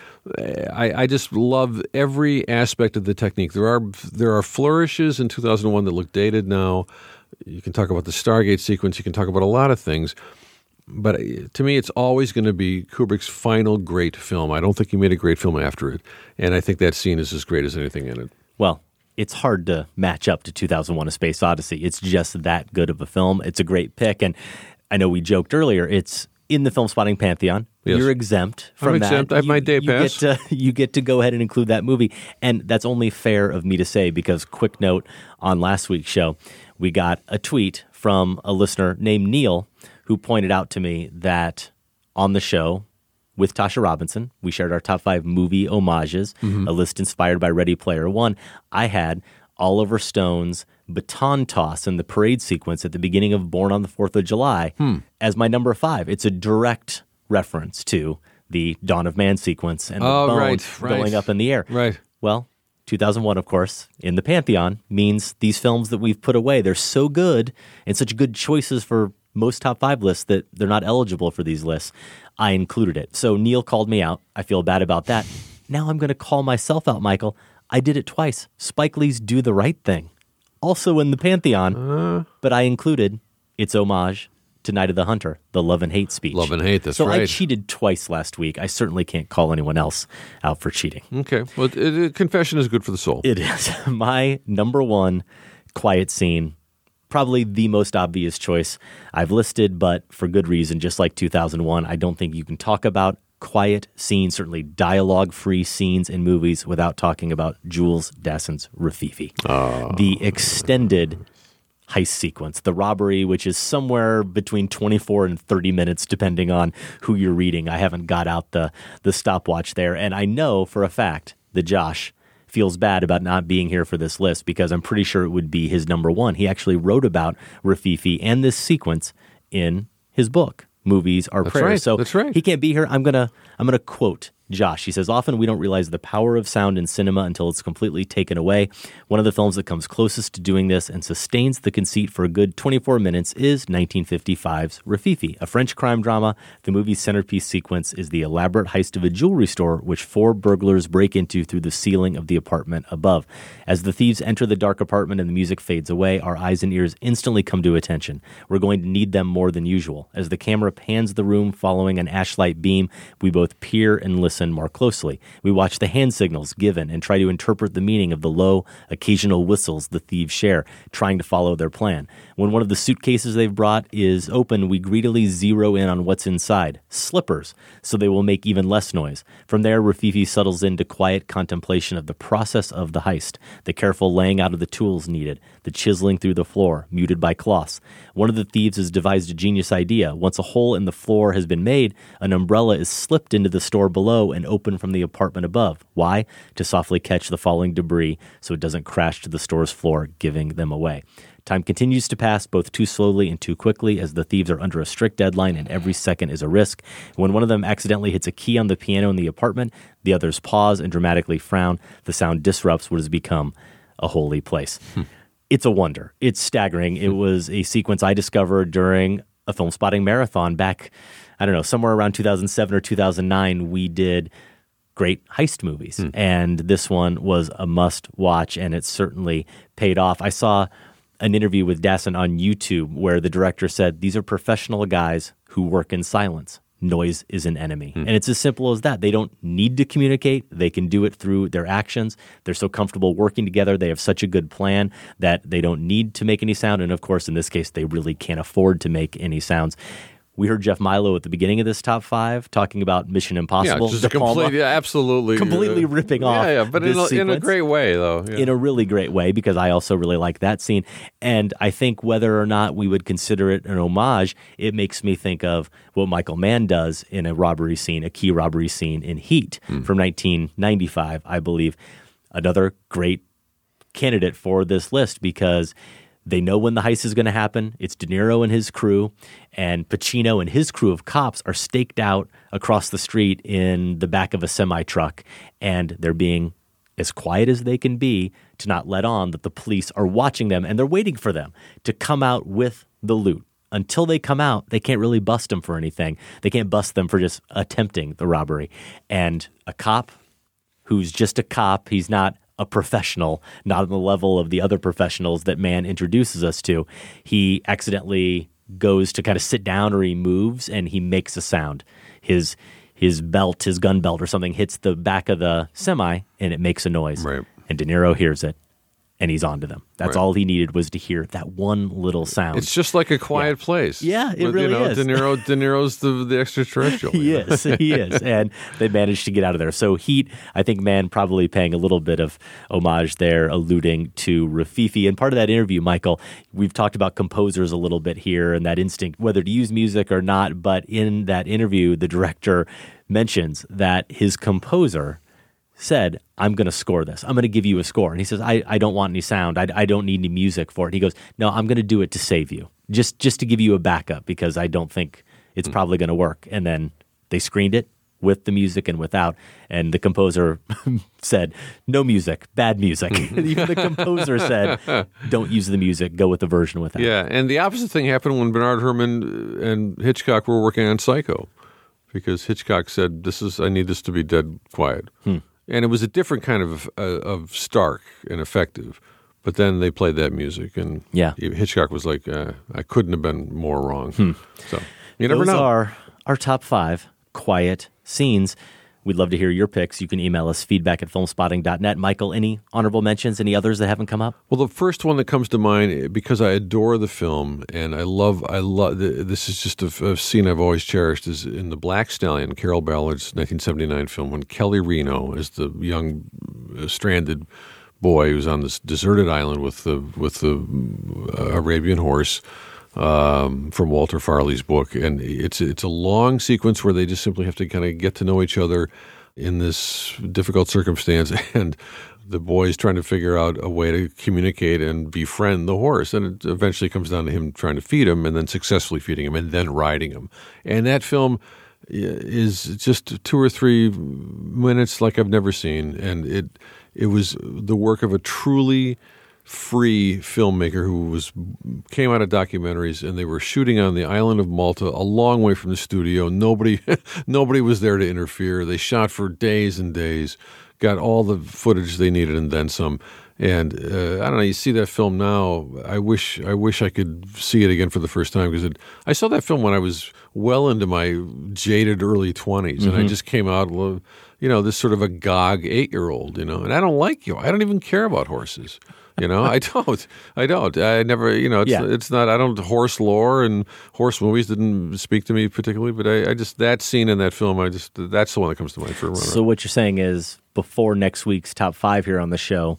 I, I just love every aspect of the technique. There are there are flourishes in two thousand one that look dated now. You can talk about the Stargate sequence. You can talk about a lot of things. But to me, it's always going to be Kubrick's final great film. I don't think he made a great film after it. And I think that scene is as great as anything in it. Well, it's hard to match up to two thousand one: A Space Odyssey. It's just that good of a film. It's a great pick. And I know we joked earlier, it's in the Film Spotting Pantheon. Yes. You're exempt from I'm that. exempt. I have you, my day you pass. Get to, you get to go ahead and include that movie. And that's only fair of me to say because, quick note, on last week's show, we got a tweet from a listener named Neil who pointed out to me that on the show with Tasha Robinson, we shared our top five movie homages, Mm-hmm. a list inspired by Ready Player One. I had Oliver Stone's baton toss in the parade sequence at the beginning of Born on the fourth of July Hmm. as my number five. It's a direct reference to the Dawn of Man sequence and the Oh, bone right, right. going up in the air. Right. Well, two thousand one, of course, in the Pantheon means these films that we've put away, they're so good and such good choices for most top five lists that they're not eligible for these lists. I included it. So Neil called me out. I feel bad about that. Now I'm going to call myself out, Michael. I did it twice. Spike Lee's Do the Right Thing. Also in the Pantheon, Uh, but I included its homage to Night of the Hunter, the Love and Hate speech. Love and Hate, that's so right. I cheated twice last week. I certainly can't call anyone else out for cheating. Okay. Well, it, it, confession is good for the soul. It is. My number one quiet scene, probably the most obvious choice I've listed, but for good reason. Just like two thousand one, I don't think you can talk about quiet scenes, certainly dialogue-free scenes in movies, without talking about Jules Dassin's Rafifi. Oh. The extended heist sequence, the robbery, which is somewhere between twenty-four and thirty minutes, depending on who you're reading. I haven't got out the, the stopwatch there. And I know for a fact that Josh feels bad about not being here for this list because I'm pretty sure it would be his number one. He actually wrote about Rafifi and this sequence in his book, Movies Are That's Prayers. right. So That's right. he can't be here. I'm gonna I'm gonna quote Josh. He says, often we don't realize the power of sound in cinema until it's completely taken away. One of the films that comes closest to doing this and sustains the conceit for a good twenty-four minutes is nineteen fifty-five's Rafifi, a French crime drama. The movie's centerpiece sequence is the elaborate heist of a jewelry store, which four burglars break into through the ceiling of the apartment above. As the thieves enter the dark apartment and the music fades away, our eyes and ears instantly come to attention. We're going to need them more than usual. As the camera pans the room following an ashlight beam, we both peer and listen more closely. We watch the hand signals given and try to interpret the meaning of the low, occasional whistles the thieves share, trying to follow their plan. When one of the suitcases they've brought is open, we greedily zero in on what's inside. Slippers, so they will make even less noise. From there, Rafifi settles into quiet contemplation of the process of the heist, the careful laying out of the tools needed, the chiseling through the floor, muted by cloths. One of the thieves has devised a genius idea. Once a hole in the floor has been made, an umbrella is slipped into the store below and open from the apartment above. Why? To softly catch the falling debris so it doesn't crash to the store's floor, giving them away. Time continues to pass both too slowly and too quickly as the thieves are under a strict deadline and every second is a risk. When one of them accidentally hits a key on the piano in the apartment, the others pause and dramatically frown. The sound disrupts what has become a holy place. Hmm. It's a wonder. It's staggering. It was a sequence I discovered during a Film Spotting marathon back, I don't know, somewhere around two thousand seven or two thousand nine. We did great heist movies, hmm. and this one was a must watch, and it certainly paid off. I saw an interview with Dassin on YouTube where the director said, these are professional guys who work in silence. Noise is an enemy. Hmm. And it's as simple as that. They don't need to communicate. They can do it through their actions. They're so comfortable working together. They have such a good plan that they don't need to make any sound. And of course, in this case, they really can't afford to make any sounds. We heard Jeff Milo at the beginning of this top five talking about Mission Impossible. Yeah, just complete, yeah, absolutely. Completely uh, ripping off Yeah, yeah, but in a, in a great way, though. Yeah. In a really great way, because I also really like that scene. And I think whether or not we would consider it an homage, it makes me think of what Michael Mann does in a robbery scene, a key robbery scene in Heat mm. from nineteen ninety-five, I believe. Another great candidate for this list because they know when the heist is going to happen. It's De Niro and his crew, and Pacino and his crew of cops are staked out across the street in the back of a semi-truck, and they're being as quiet as they can be to not let on that the police are watching them, and they're waiting for them to come out with the loot. Until they come out, they can't really bust them for anything. They can't bust them for just attempting the robbery. And a cop who's just a cop, he's not a professional, not on the level of the other professionals that Mann introduces us to. He accidentally goes to kind of sit down or he moves and he makes a sound. His his belt, his gun belt or something hits the back of the semi and it makes a noise. Right. And De Niro hears it and he's on to them. That's Right. all he needed was to hear that one little sound. It's just like A Quiet Place. Yeah, it With, really you know, is. De Niro, De Niro's the, the extraterrestrial. He you know? is. He is. And they managed to get out of there. So Heat, I think, man, probably paying a little bit of homage there, alluding to Rafifi. And part of that interview, Michael, we've talked about composers a little bit here and that instinct, whether to use music or not. But in that interview, the director mentions that his composer said, I'm going to score this. I'm going to give you a score. And he says, I, I don't want any sound. I, I don't need any music for it. He goes, no, I'm going to do it to save you, just just to give you a backup because I don't think it's mm. probably going to work. And then they screened it with the music and without. And the composer said, no music, bad music. Even the composer said, don't use the music, go with the version without. Yeah, and the opposite thing happened when Bernard Herrmann and Hitchcock were working on Psycho because Hitchcock said, "This is I need this to be dead quiet." Hmm. And it was a different kind of uh, of stark and effective. But then they played that music, and yeah. Hitchcock was like, uh, I couldn't have been more wrong. Hmm. So you never Those know. are our top five quiet scenes. We'd love to hear your picks. You can email us feedback at filmspotting dot net. Michael, any honorable mentions, any others that haven't come up? Well, the first one that comes to mind, because I adore the film and I love, I love, this is just a, a scene I've always cherished, is in The Black Stallion, Carol Ballard's nineteen seventy-nine film, when Kelly Reno is the young uh, stranded boy who's on this deserted island with the with the uh, Arabian horse. Um, from Walter Farley's book, and it's it's a long sequence where they just simply have to kind of get to know each other in this difficult circumstance, and the boy's trying to figure out a way to communicate and befriend the horse, and it eventually comes down to him trying to feed him, and then successfully feeding him, and then riding him. And that film is just two or three minutes like I've never seen, and it it was the work of a truly free filmmaker who was came out of documentaries, and they were shooting on the island of Malta, a long way from the studio. Nobody, nobody was there to interfere. They shot for days and days, got all the footage they needed and then some. And uh, I don't know. You see that film now. I wish, I wish I could see it again for the first time because I saw that film when I was well into my jaded early twenties, mm-hmm. and I just came out, you know, this sort of agog eight-year-old, you know. And I don't like you. I don't even care about horses. You know, I don't. I don't. I never, you know, it's, yeah. it's not, I don't, horse lore and horse movies didn't speak to me particularly, but I, I just, that scene in that film, I just, that's the one that comes to mind for a runner. So what you're saying is before next week's top five here on the show,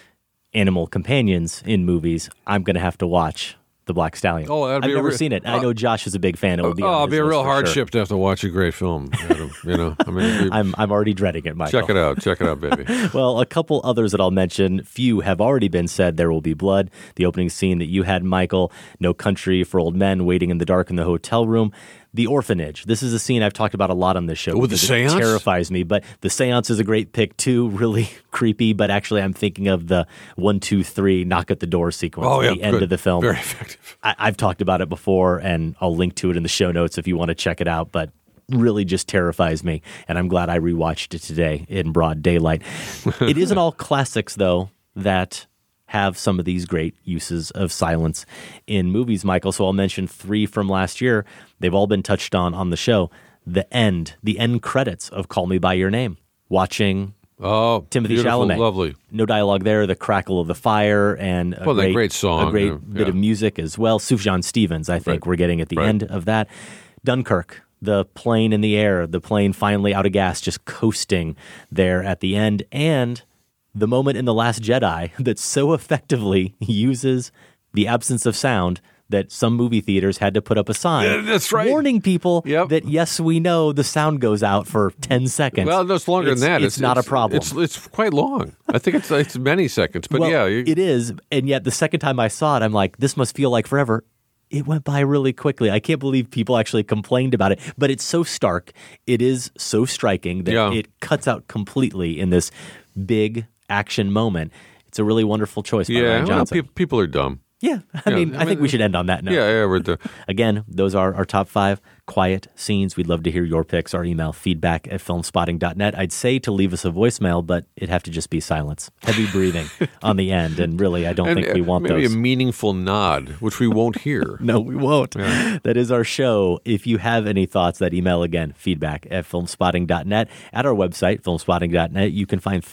animal companions in movies, I'm going to have to watch The Black Stallion. Oh, that'd I've be never a re- seen it. uh, I know Josh is a big fan. It would be, oh, on it'll be a real hardship sure. to have to watch a great film, Adam. You know, I mean, be, I'm I'm already dreading it, Michael. Check it out. Check it out, baby. Well, a couple others that I'll mention. Few have already been said. There Will Be Blood, the opening scene that you had, Michael. No Country for Old Men, Waiting in the Dark in the Hotel Room. The Orphanage. This is a scene I've talked about a lot on this show. With the seance? It terrifies me, but the seance is a great pick too. Really creepy, but actually I'm thinking of the one, two, three knock at the door sequence oh, at yeah, the end good. of the film. Very effective. I, I've talked about it before, and I'll link to it in the show notes if you want to check it out, but really just terrifies me, and I'm glad I rewatched it today in broad daylight. It isn't all classics, though, that have some of these great uses of silence in movies, Michael. So I'll mention three from last year. They've all been touched on on the show. The end, the end credits of Call Me By Your Name. Watching oh, Timothy Chalamet. Lovely. No dialogue there. The crackle of the fire and a well, great, that great song. a great yeah, bit yeah. of music as well. Sufjan Stevens, I think right. we're getting at the right. end of that. Dunkirk. The plane in the air, the plane finally out of gas, just coasting there at the end. And the moment in The Last Jedi that so effectively uses the absence of sound that some movie theaters had to put up a sign yeah, that's right. warning people yep. that, yes, we know the sound goes out for ten seconds. Well, no, it's longer it's, than that. It's, it's not it's, a problem. It's, it's quite long. I think it's, it's many seconds, but well, yeah. You, it is. And yet the second time I saw it, I'm like, this must feel like forever. It went by really quickly. I can't believe people actually complained about it, but it's so stark. It is so striking that yeah. it cuts out completely in this big action moment. It's a really wonderful choice by yeah, Ryan well, Johnson. pe- people are dumb. Yeah, I yeah, mean, I, I mean, think we should end on that note. Yeah, yeah, we're done. Again, those are our top five quiet scenes. We'd love to hear your picks. Our email, feedback at filmspotting dot net. I'd say to leave us a voicemail, but it'd have to just be silence. Heavy breathing on the end, and really, I don't and, think we want maybe those. Maybe a meaningful nod, which we won't hear. No, we won't. Yeah. That is our show. If you have any thoughts, that email again, feedback at filmspotting dot net. At our website, filmspotting dot net, you can find thirteen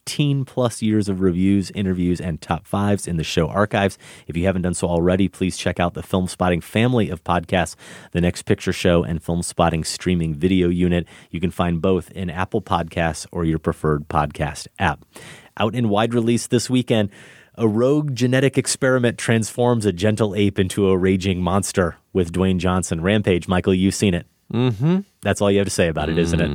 fifteen plus years of reviews, interviews, and top fives in the show archives. If you haven't done so already, please check out the Film Spotting family of podcasts, The Next Picture Show and Film Spotting streaming video unit. You can find both in Apple Podcasts or your preferred podcast app. Out in wide release this weekend, a rogue genetic experiment transforms a gentle ape into a raging monster with Dwayne Johnson. Rampage, Michael, you've seen it. Mm-hmm. That's all you have to say about it, mm. isn't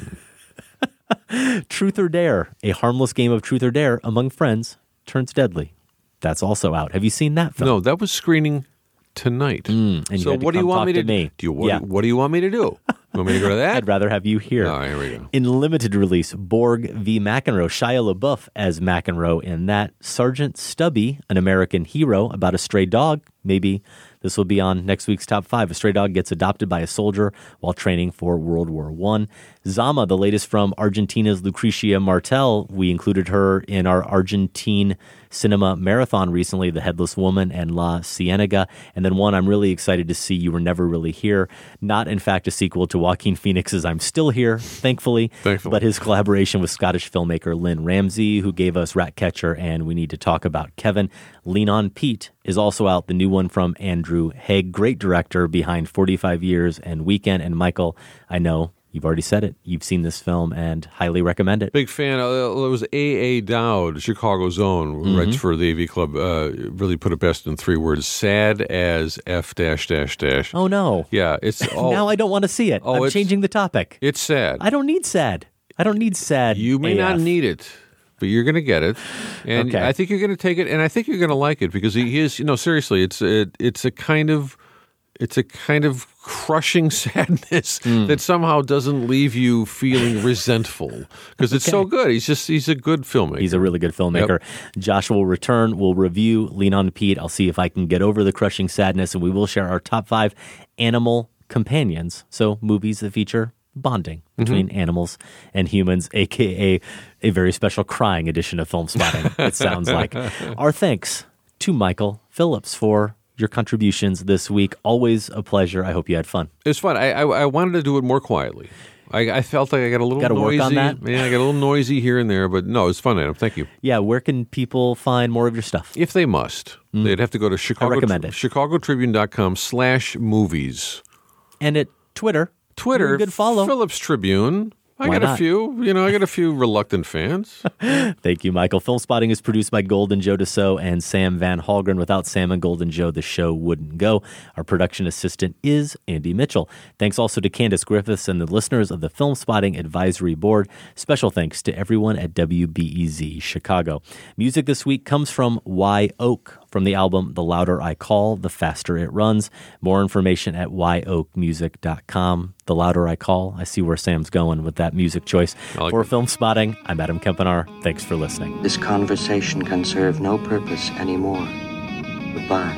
it? Truth or Dare, a harmless game of truth or dare among friends turns deadly. That's also out. Have you seen that film? No, that was screening tonight. Mm, and so you what do you want me to, to me? do? You, what, yeah. what do you want me to do? You want me to go to that? I'd rather have you here. Oh, here we go. In limited release, Borg v. McEnroe. Shia LaBeouf as McEnroe in that. Sergeant Stubby, an American hero about a stray dog. Maybe this will be on next week's Top five. A stray dog gets adopted by a soldier while training for World War One. Zama, the latest from Argentina's Lucrecia Martel. We included her in our Argentine cinema marathon recently, The Headless Woman and La Cienega. And then one I'm really excited to see, You Were Never Really Here. Not, in fact, a sequel to Joaquin Phoenix's I'm Still Here, thankfully, thankfully. But his collaboration with Scottish filmmaker Lynn Ramsey, who gave us Ratcatcher and We Need to Talk About Kevin. Lean on Pete is also out, the new one from Andrew Haig, great director behind forty-five years and Weekend. And Michael, I know you've already said it. You've seen this film and highly recommend it. Big fan. Uh, it was A A. Dowd, Chicago's own, who mm-hmm. writes for the A V Club, uh, really put it best in three words. Sad as F dash dash dash. Oh, no. Yeah. it's all, Now I don't want to see it. Oh, I'm changing the topic. It's sad. I don't need sad. I don't need sad You may A F. not need it, but you're going to get it. And okay. I think you're going to take it, and I think you're going to like it because he is, you know, seriously, it's it, it's a kind of... It's a kind of crushing sadness mm. that somehow doesn't leave you feeling resentful because it's okay. so good. He's just, he's a good filmmaker. He's a really good filmmaker. Yep. Josh will return. We'll review Lean on Pete. I'll see if I can get over the crushing sadness, and we will share our top five animal companions. So movies that feature bonding between mm-hmm. animals and humans, a k a a very special crying edition of Film Spotting, it sounds like. Our thanks to Michael Phillips for your contributions this week. Always a pleasure. I hope you had fun. It was fun. I I, I wanted to do it more quietly. I, I felt like I got a little Gotta noisy. work on that? Yeah, I got a little noisy here and there, but no, it's fun, Adam. Thank you. Yeah, where can people find more of your stuff? If they must, mm. they'd have to go to Chicago, I recommend it. chicagotribune.com slash movies. And at Twitter. Twitter. Good follow. Phillips Tribune. I Why got not? a few, you know, I got a few reluctant fans. Thank you, Michael. Film Spotting is produced by Golden Joe Dassault and Sam Van Halgren. Without Sam and Golden Joe, the show wouldn't go. Our production assistant is Andy Mitchell. Thanks also to Candace Griffiths and the listeners of the Film Spotting Advisory Board. Special thanks to everyone at W B E Z Chicago. Music this week comes from Wye Oak from the album The Louder I Call, The Faster It Runs. More information at wye oak music dot com. The Louder I Call. I see where Sam's going with that music choice. Like For it. Film Spotting, I'm Adam Kempenar. Thanks for listening. This conversation can serve no purpose anymore. Goodbye.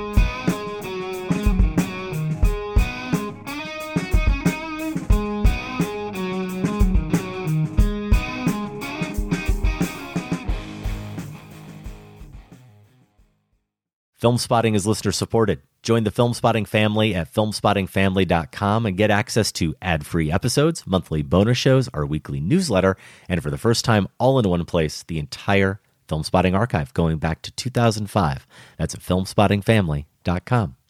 Film Spotting is listener supported. Join the Film Spotting family at film spotting family dot com and get access to ad-free episodes, monthly bonus shows, our weekly newsletter, and for the first time, all in one place, the entire Film Spotting archive going back to two thousand five. That's at film spotting family dot com.